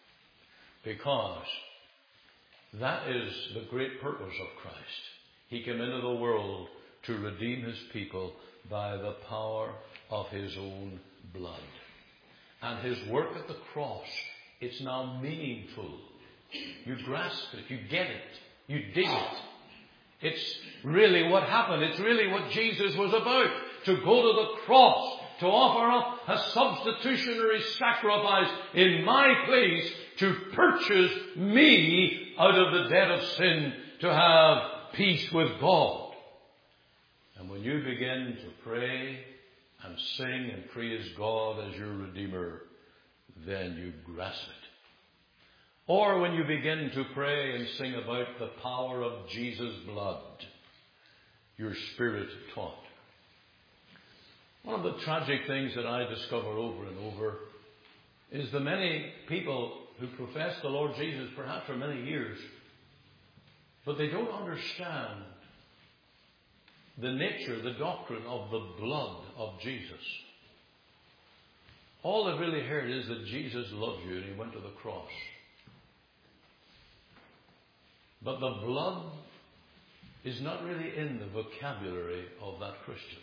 Because that is the great purpose of Christ. He came into the world to redeem His people by the power of His own blood. And His work at the cross, it's now meaningful. You grasp it, you get it, you dig it. It's really what happened. It's really what Jesus was about. To go to the cross, to offer up a substitutionary sacrifice in my place to purchase me out of the debt of sin, to have peace with God. And when you begin to pray and sing and praise God as your Redeemer, then you grasp it. Or when you begin to pray and sing about the power of Jesus' blood, your Spirit taught. One of the tragic things that I discover over and over is the many people who profess the Lord Jesus perhaps for many years, but they don't understand the nature, the doctrine of the blood of Jesus. All they've really heard is that Jesus loved you and He went to the cross. But the blood is not really in the vocabulary of that Christian.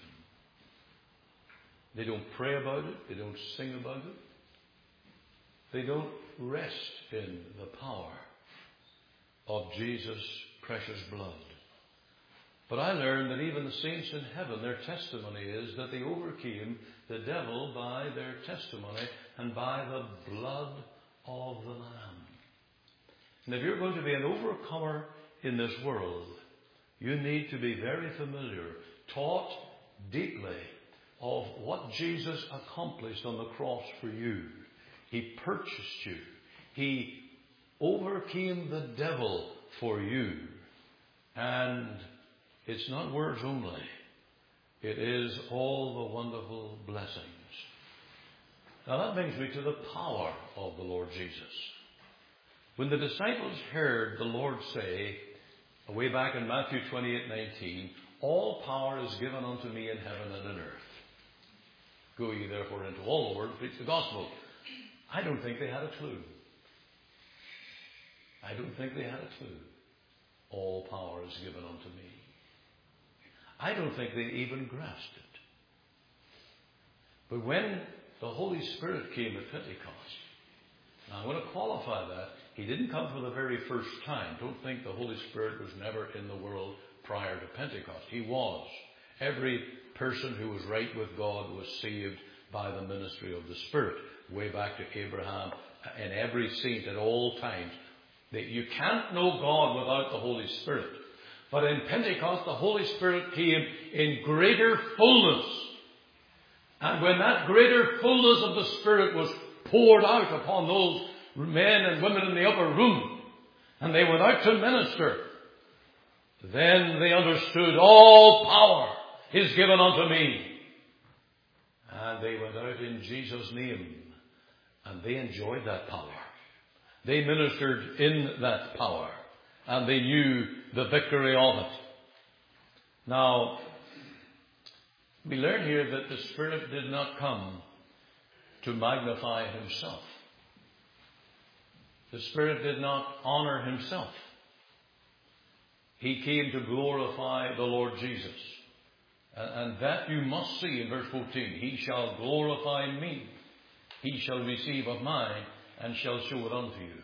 They don't pray about it. They don't sing about it. They don't rest in the power of Jesus' precious blood. But I learned that even the saints in heaven, their testimony is that they overcame the devil by their testimony and by the blood of the Lamb. And if you're going to be an overcomer in this world, you need to be very familiar, taught deeply of what Jesus accomplished on the cross for you. He purchased you. He overcame the devil for you. And it's not words only. It is all the wonderful blessings. Now that brings me to the power of the Lord Jesus. When the disciples heard the Lord say, way back in Matthew twenty-eight nineteen, all power is given unto me in heaven and in earth. Go ye therefore into all the world and preach the gospel. I don't think they had a clue. I don't think they had a clue. All power is given unto me. I don't think they even grasped it. But when the Holy Spirit came at Pentecost, now I want to qualify that. He didn't come for the very first time. Don't think the Holy Spirit was never in the world prior to Pentecost. He was. Every person who was right with God was saved by the ministry of the Spirit. Way back to Abraham and every saint at all times. You can't know God without the Holy Spirit. But in Pentecost, the Holy Spirit came in greater fullness. And when that greater fullness of the Spirit was poured out upon those men and women in the upper room, and they went out to minister, then they understood all power is given unto me. and they went out in Jesus' name. And they enjoyed that power. They ministered in that power. And they knew the victory of it. Now, we learn here that the Spirit did not come to magnify himself. The Spirit did not honor himself. He came to glorify the Lord Jesus. And that you must see in verse fourteen. He shall glorify me. He shall receive of mine and shall show it unto you.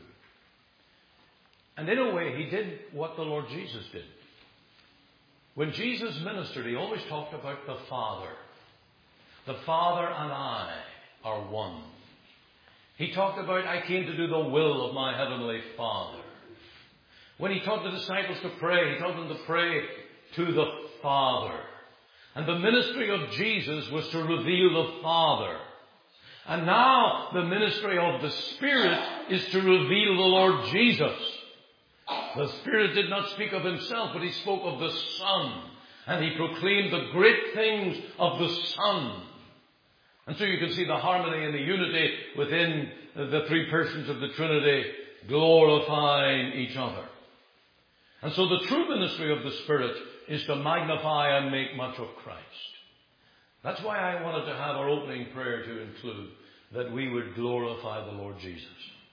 And in a way, he did what the Lord Jesus did. When Jesus ministered, he always talked about the Father. The Father and I are one. He talked about, I came to do the will of my heavenly Father. When he taught the disciples to pray, he taught them to pray to the Father. And the ministry of Jesus was to reveal the Father. And now the ministry of the Spirit is to reveal the Lord Jesus. The Spirit did not speak of himself, but he spoke of the Son. And he proclaimed the great things of the Son. And so you can see the harmony and the unity within the three persons of the Trinity glorifying each other. And so the true ministry of the Spirit is to magnify and make much of Christ. That's why I wanted to have our opening prayer to include that we would glorify the Lord Jesus.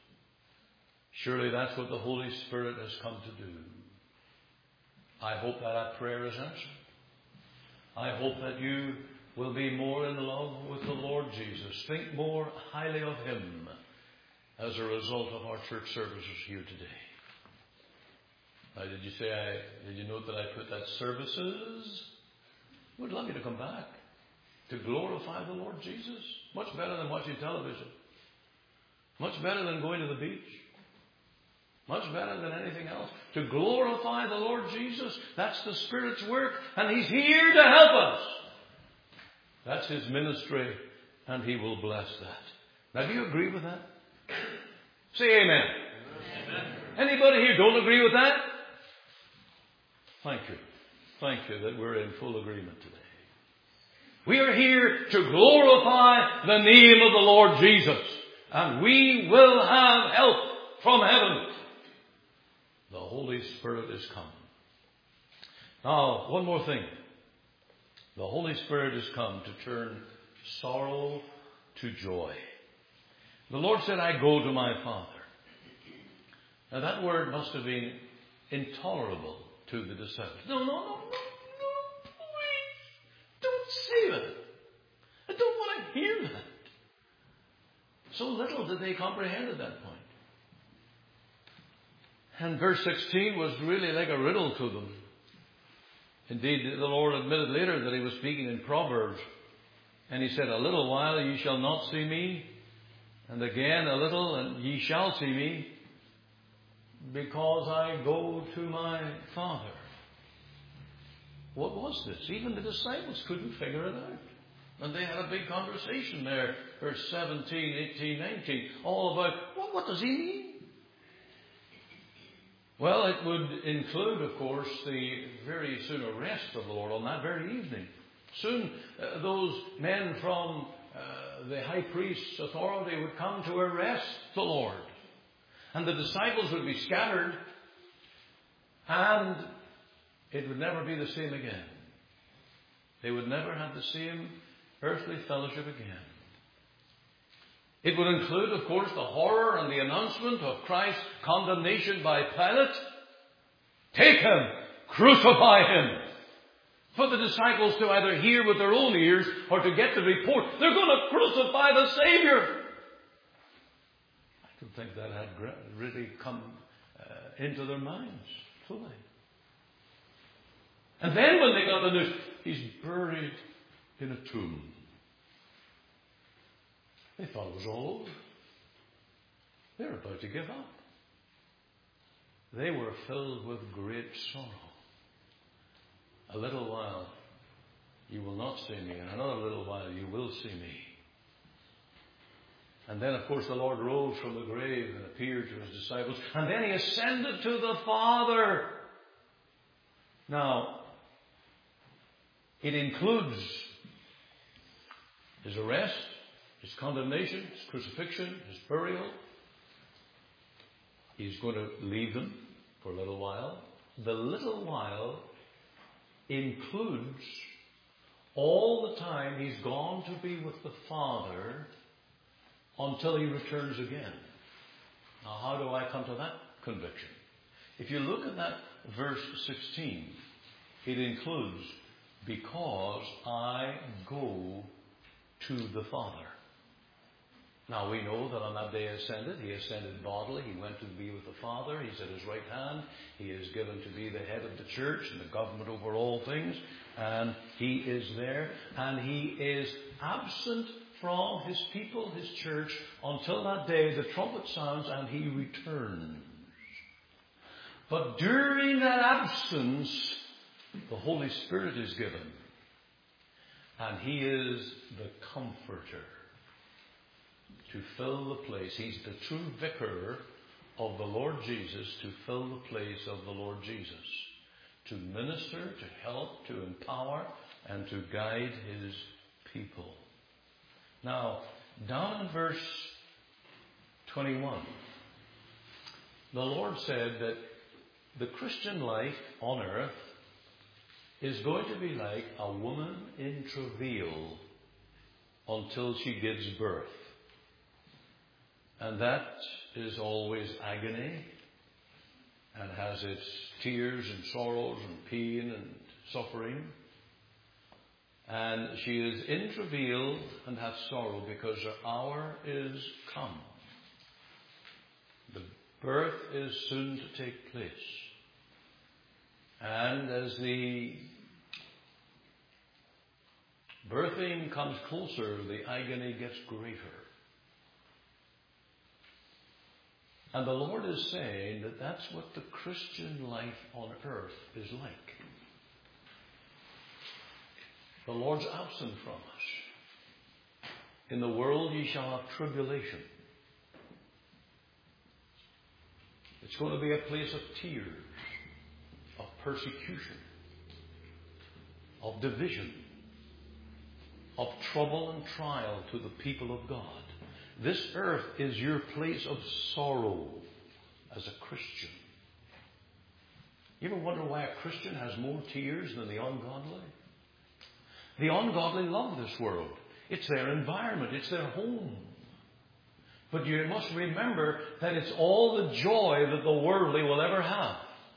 Surely that's what the Holy Spirit has come to do. I hope that that prayer is answered. I hope that you will be more in love with the Lord Jesus. Think more highly of him as a result of our church services here today. Now, did you say I, did you note that I put that services? We'd love you to come back to glorify the Lord Jesus. Much better than watching television. Much better than going to the beach. Much better than anything else. To glorify the Lord Jesus. That's the Spirit's work. And he's here to help us. That's his ministry. And he will bless that. Now, do you agree with that? Say amen. Amen. Anybody here don't agree with that? Thank you. Thank you that we're in full agreement today. We are here to glorify the name of the Lord Jesus. And we will have help from heaven. The Holy Spirit is come. Now, one more thing. The Holy Spirit has come to turn sorrow to joy. The Lord said, I go to my Father. Now that word must have been intolerable to the disciples. No, no, no, no, no, please. Don't say that. I don't want to hear that. So little did they comprehend at that point. And verse sixteen was really like a riddle to them. Indeed, the Lord admitted later that he was speaking in Proverbs. And he said, a little while ye shall not see me. And again a little and ye shall see me. Because I go to my Father. What was this? Even the disciples couldn't figure it out. And they had a big conversation there. Verse seventeen, eighteen, nineteen. All about, well, what does he mean? Well, it would include, of course, the very soon arrest of the Lord on that very evening. Soon uh, those men from uh, the high priest's authority would come to arrest the Lord. And the disciples would be scattered. And it would never be the same again. They would never have the same earthly fellowship again. It would include, of course, the horror and the announcement of Christ's condemnation by Pilate. Take him! Crucify him! For the disciples to either hear with their own ears or to get the report, they're going to crucify the Savior! I don't think that had really come uh, into their minds fully. And then when they got the news, he's buried in a tomb. They thought it was all over. They were about to give up. They were filled with great sorrow. A little while you will not see me, and another little while you will see me. And then, of course, the Lord rose from the grave and appeared to his disciples. And then he ascended to the Father. Now, it includes his arrest, his condemnation, his crucifixion, his burial. He's going to leave them for a little while. The little while includes all the time he's gone to be with the Father until he returns again. Now, how do I come to that conviction? If you look at that verse sixteen, it includes, because I go to the Father. Now, we know that on that day he ascended. He ascended bodily. He went to be with the Father. He's at his right hand. He is given to be the head of the church and the government over all things. And he is there. And he is absent from his people, his church, until that day the trumpet sounds and he returns. But during that absence, the Holy Spirit is given. And he is the Comforter to fill the place. He's the true vicar of the Lord Jesus, to fill the place of the Lord Jesus, to minister, to help, to empower, and to guide his people. Now, down in verse twenty-one, the Lord said that the Christian life on earth is going to be like a woman in travail until she gives birth. And that is always agony and has its tears and sorrows and pain and suffering. And she is in travail and hath sorrow because her hour is come. The birth is soon to take place. And as the birthing comes closer, the agony gets greater. And the Lord is saying that that's what the Christian life on earth is like. The Lord's absent from us. In the world ye shall have tribulation. It's going to be a place of tears, of persecution, of division, of trouble and trial to the people of God. This earth is your place of sorrow as a Christian. You ever wonder why a Christian has more tears than the ungodly? The ungodly love this world. It's their environment. It's their home. But you must remember that it's all the joy that the worldly will ever have.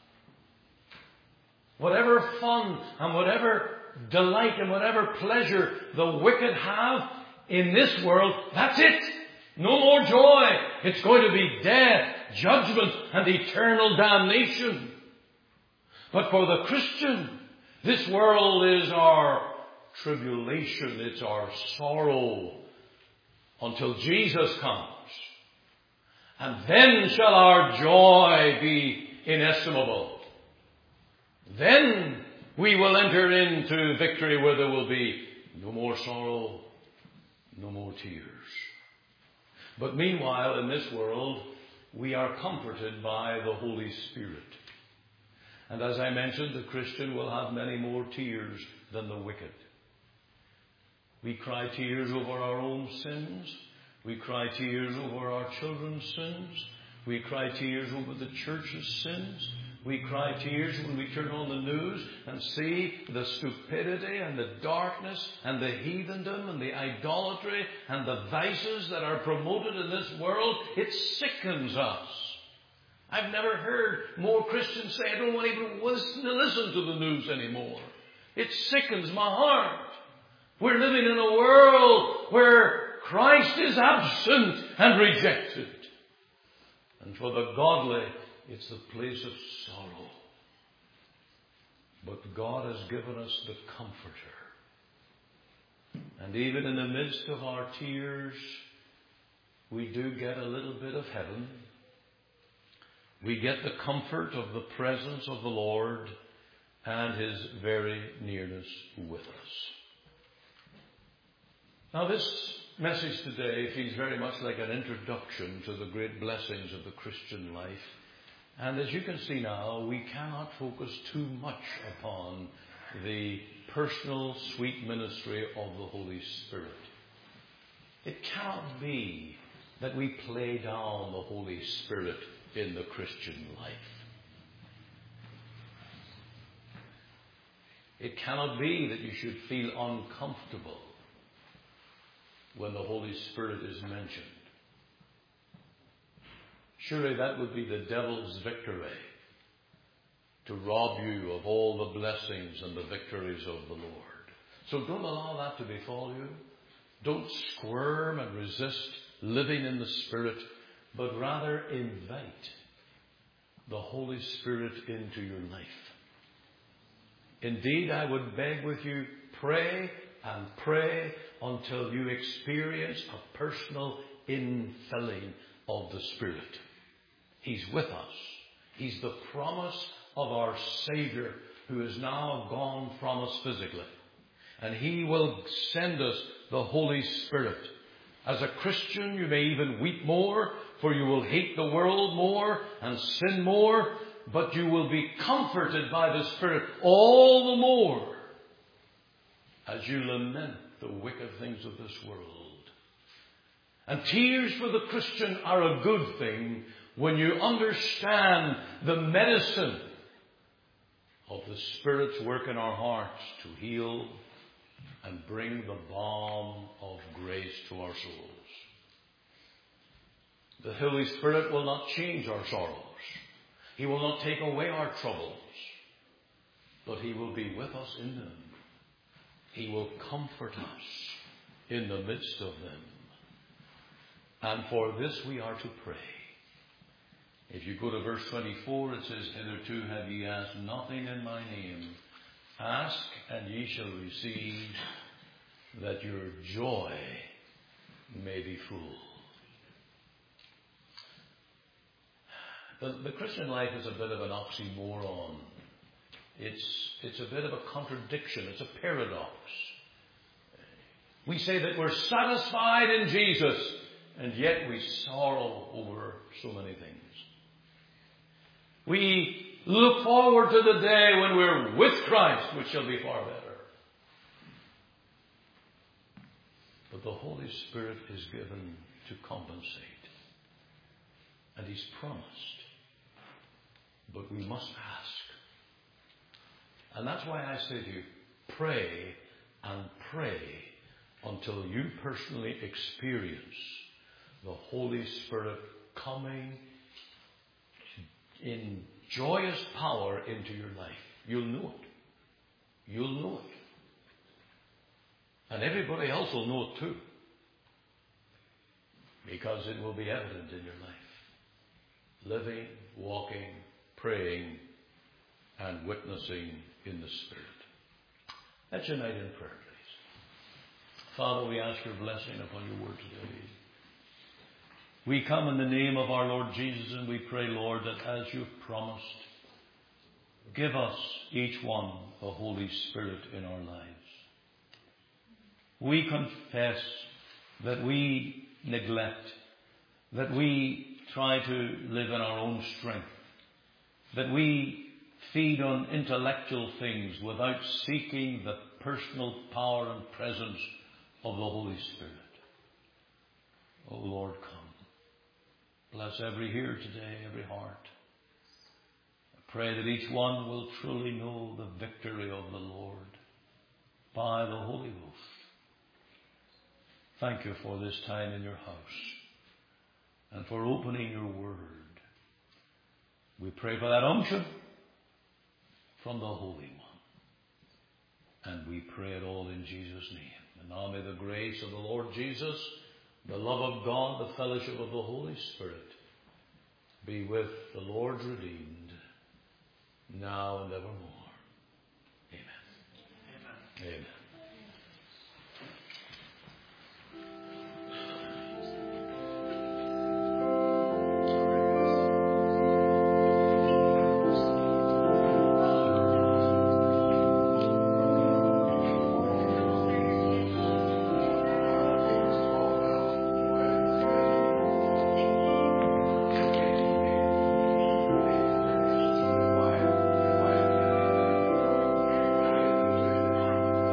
Whatever fun and whatever delight and whatever pleasure the wicked have in this world, that's it. No more joy. It's going to be death, judgment, and eternal damnation. But for the Christian, this world is our tribulation. It's our sorrow until Jesus comes. And then shall our joy be inestimable. Then we will enter into victory where there will be no more sorrow, no more tears. But meanwhile, in this world, we are comforted by the Holy Spirit. And as I mentioned, the Christian will have many more tears than the wicked. We cry tears over our own sins. We cry tears over our children's sins. We cry tears over the church's sins. We cry tears when we turn on the news and see the stupidity and the darkness and the heathendom and the idolatry and the vices that are promoted in this world. It sickens us. I've never heard more Christians say, I don't want to even listen to listen to the news anymore. It sickens my heart. We're living in a world where Christ is absent and rejected. And for the godly, it's the place of sorrow. But God has given us the Comforter. And even in the midst of our tears, we do get a little bit of heaven. We get the comfort of the presence of the Lord and His very nearness with us. Now this message today feels very much like an introduction to the great blessings of the Christian life. And as you can see now, we cannot focus too much upon the personal sweet ministry of the Holy Spirit. It cannot be that we play down the Holy Spirit in the Christian life. It cannot be that you should feel uncomfortable when the Holy Spirit is mentioned. Surely that would be the devil's victory, to rob you of all the blessings and the victories of the Lord. So don't allow that to befall you. Don't squirm and resist living in the Spirit, but rather invite the Holy Spirit into your life. Indeed, I would beg with you, pray and pray until you experience a personal infilling of the Spirit. He's with us. He's the promise of our Savior, who is now gone from us physically. And He will send us the Holy Spirit. As a Christian, you may even weep more, for you will hate the world more and sin more, but you will be comforted by the Spirit all the more as you lament the wicked things of this world. And tears for the Christian are a good thing when you understand the medicine of the Spirit's work in our hearts to heal and bring the balm of grace to our souls. The Holy Spirit will not change our sorrows. He will not take away our troubles, but He will be with us in them. He will comfort us in the midst of them. And for this we are to pray. If you go to verse twenty-four, it says, "Hitherto have ye asked nothing in my name. Ask, and ye shall receive, that your joy may be full." The, the Christian life is a bit of an oxymoron. It's, it's a bit of a contradiction. It's a paradox. We say that we're satisfied in Jesus, and yet we sorrow over so many things. We look forward to the day when we're with Christ, which shall be far better. But the Holy Spirit is given to compensate. And He's promised. But we must ask. And that's why I say to you, pray and pray until you personally experience the Holy Spirit coming in joyous power into your life. You'll know it. You'll know it. And everybody else will know it too. Because it will be evident in your life. Living, walking, praying, and witnessing in the Spirit. Let's unite in prayer, please. Father, we ask your blessing upon your word today. We come in the name of our Lord Jesus, and we pray, Lord, that as you've promised, give us each one the Holy Spirit in our lives. We confess that we neglect, that we try to live in our own strength, that we feed on intellectual things without seeking the personal power and presence of the Holy Spirit. Oh Lord, come. Bless every hearer today, every heart. I pray that each one will truly know the victory of the Lord by the Holy Ghost. Thank you for this time in your house and for opening your word. We pray for that unction from the Holy One. And we pray it all in Jesus' name. And now may the grace of the Lord Jesus, the love of God, the fellowship of the Holy Spirit be with the Lord's redeemed, now and evermore.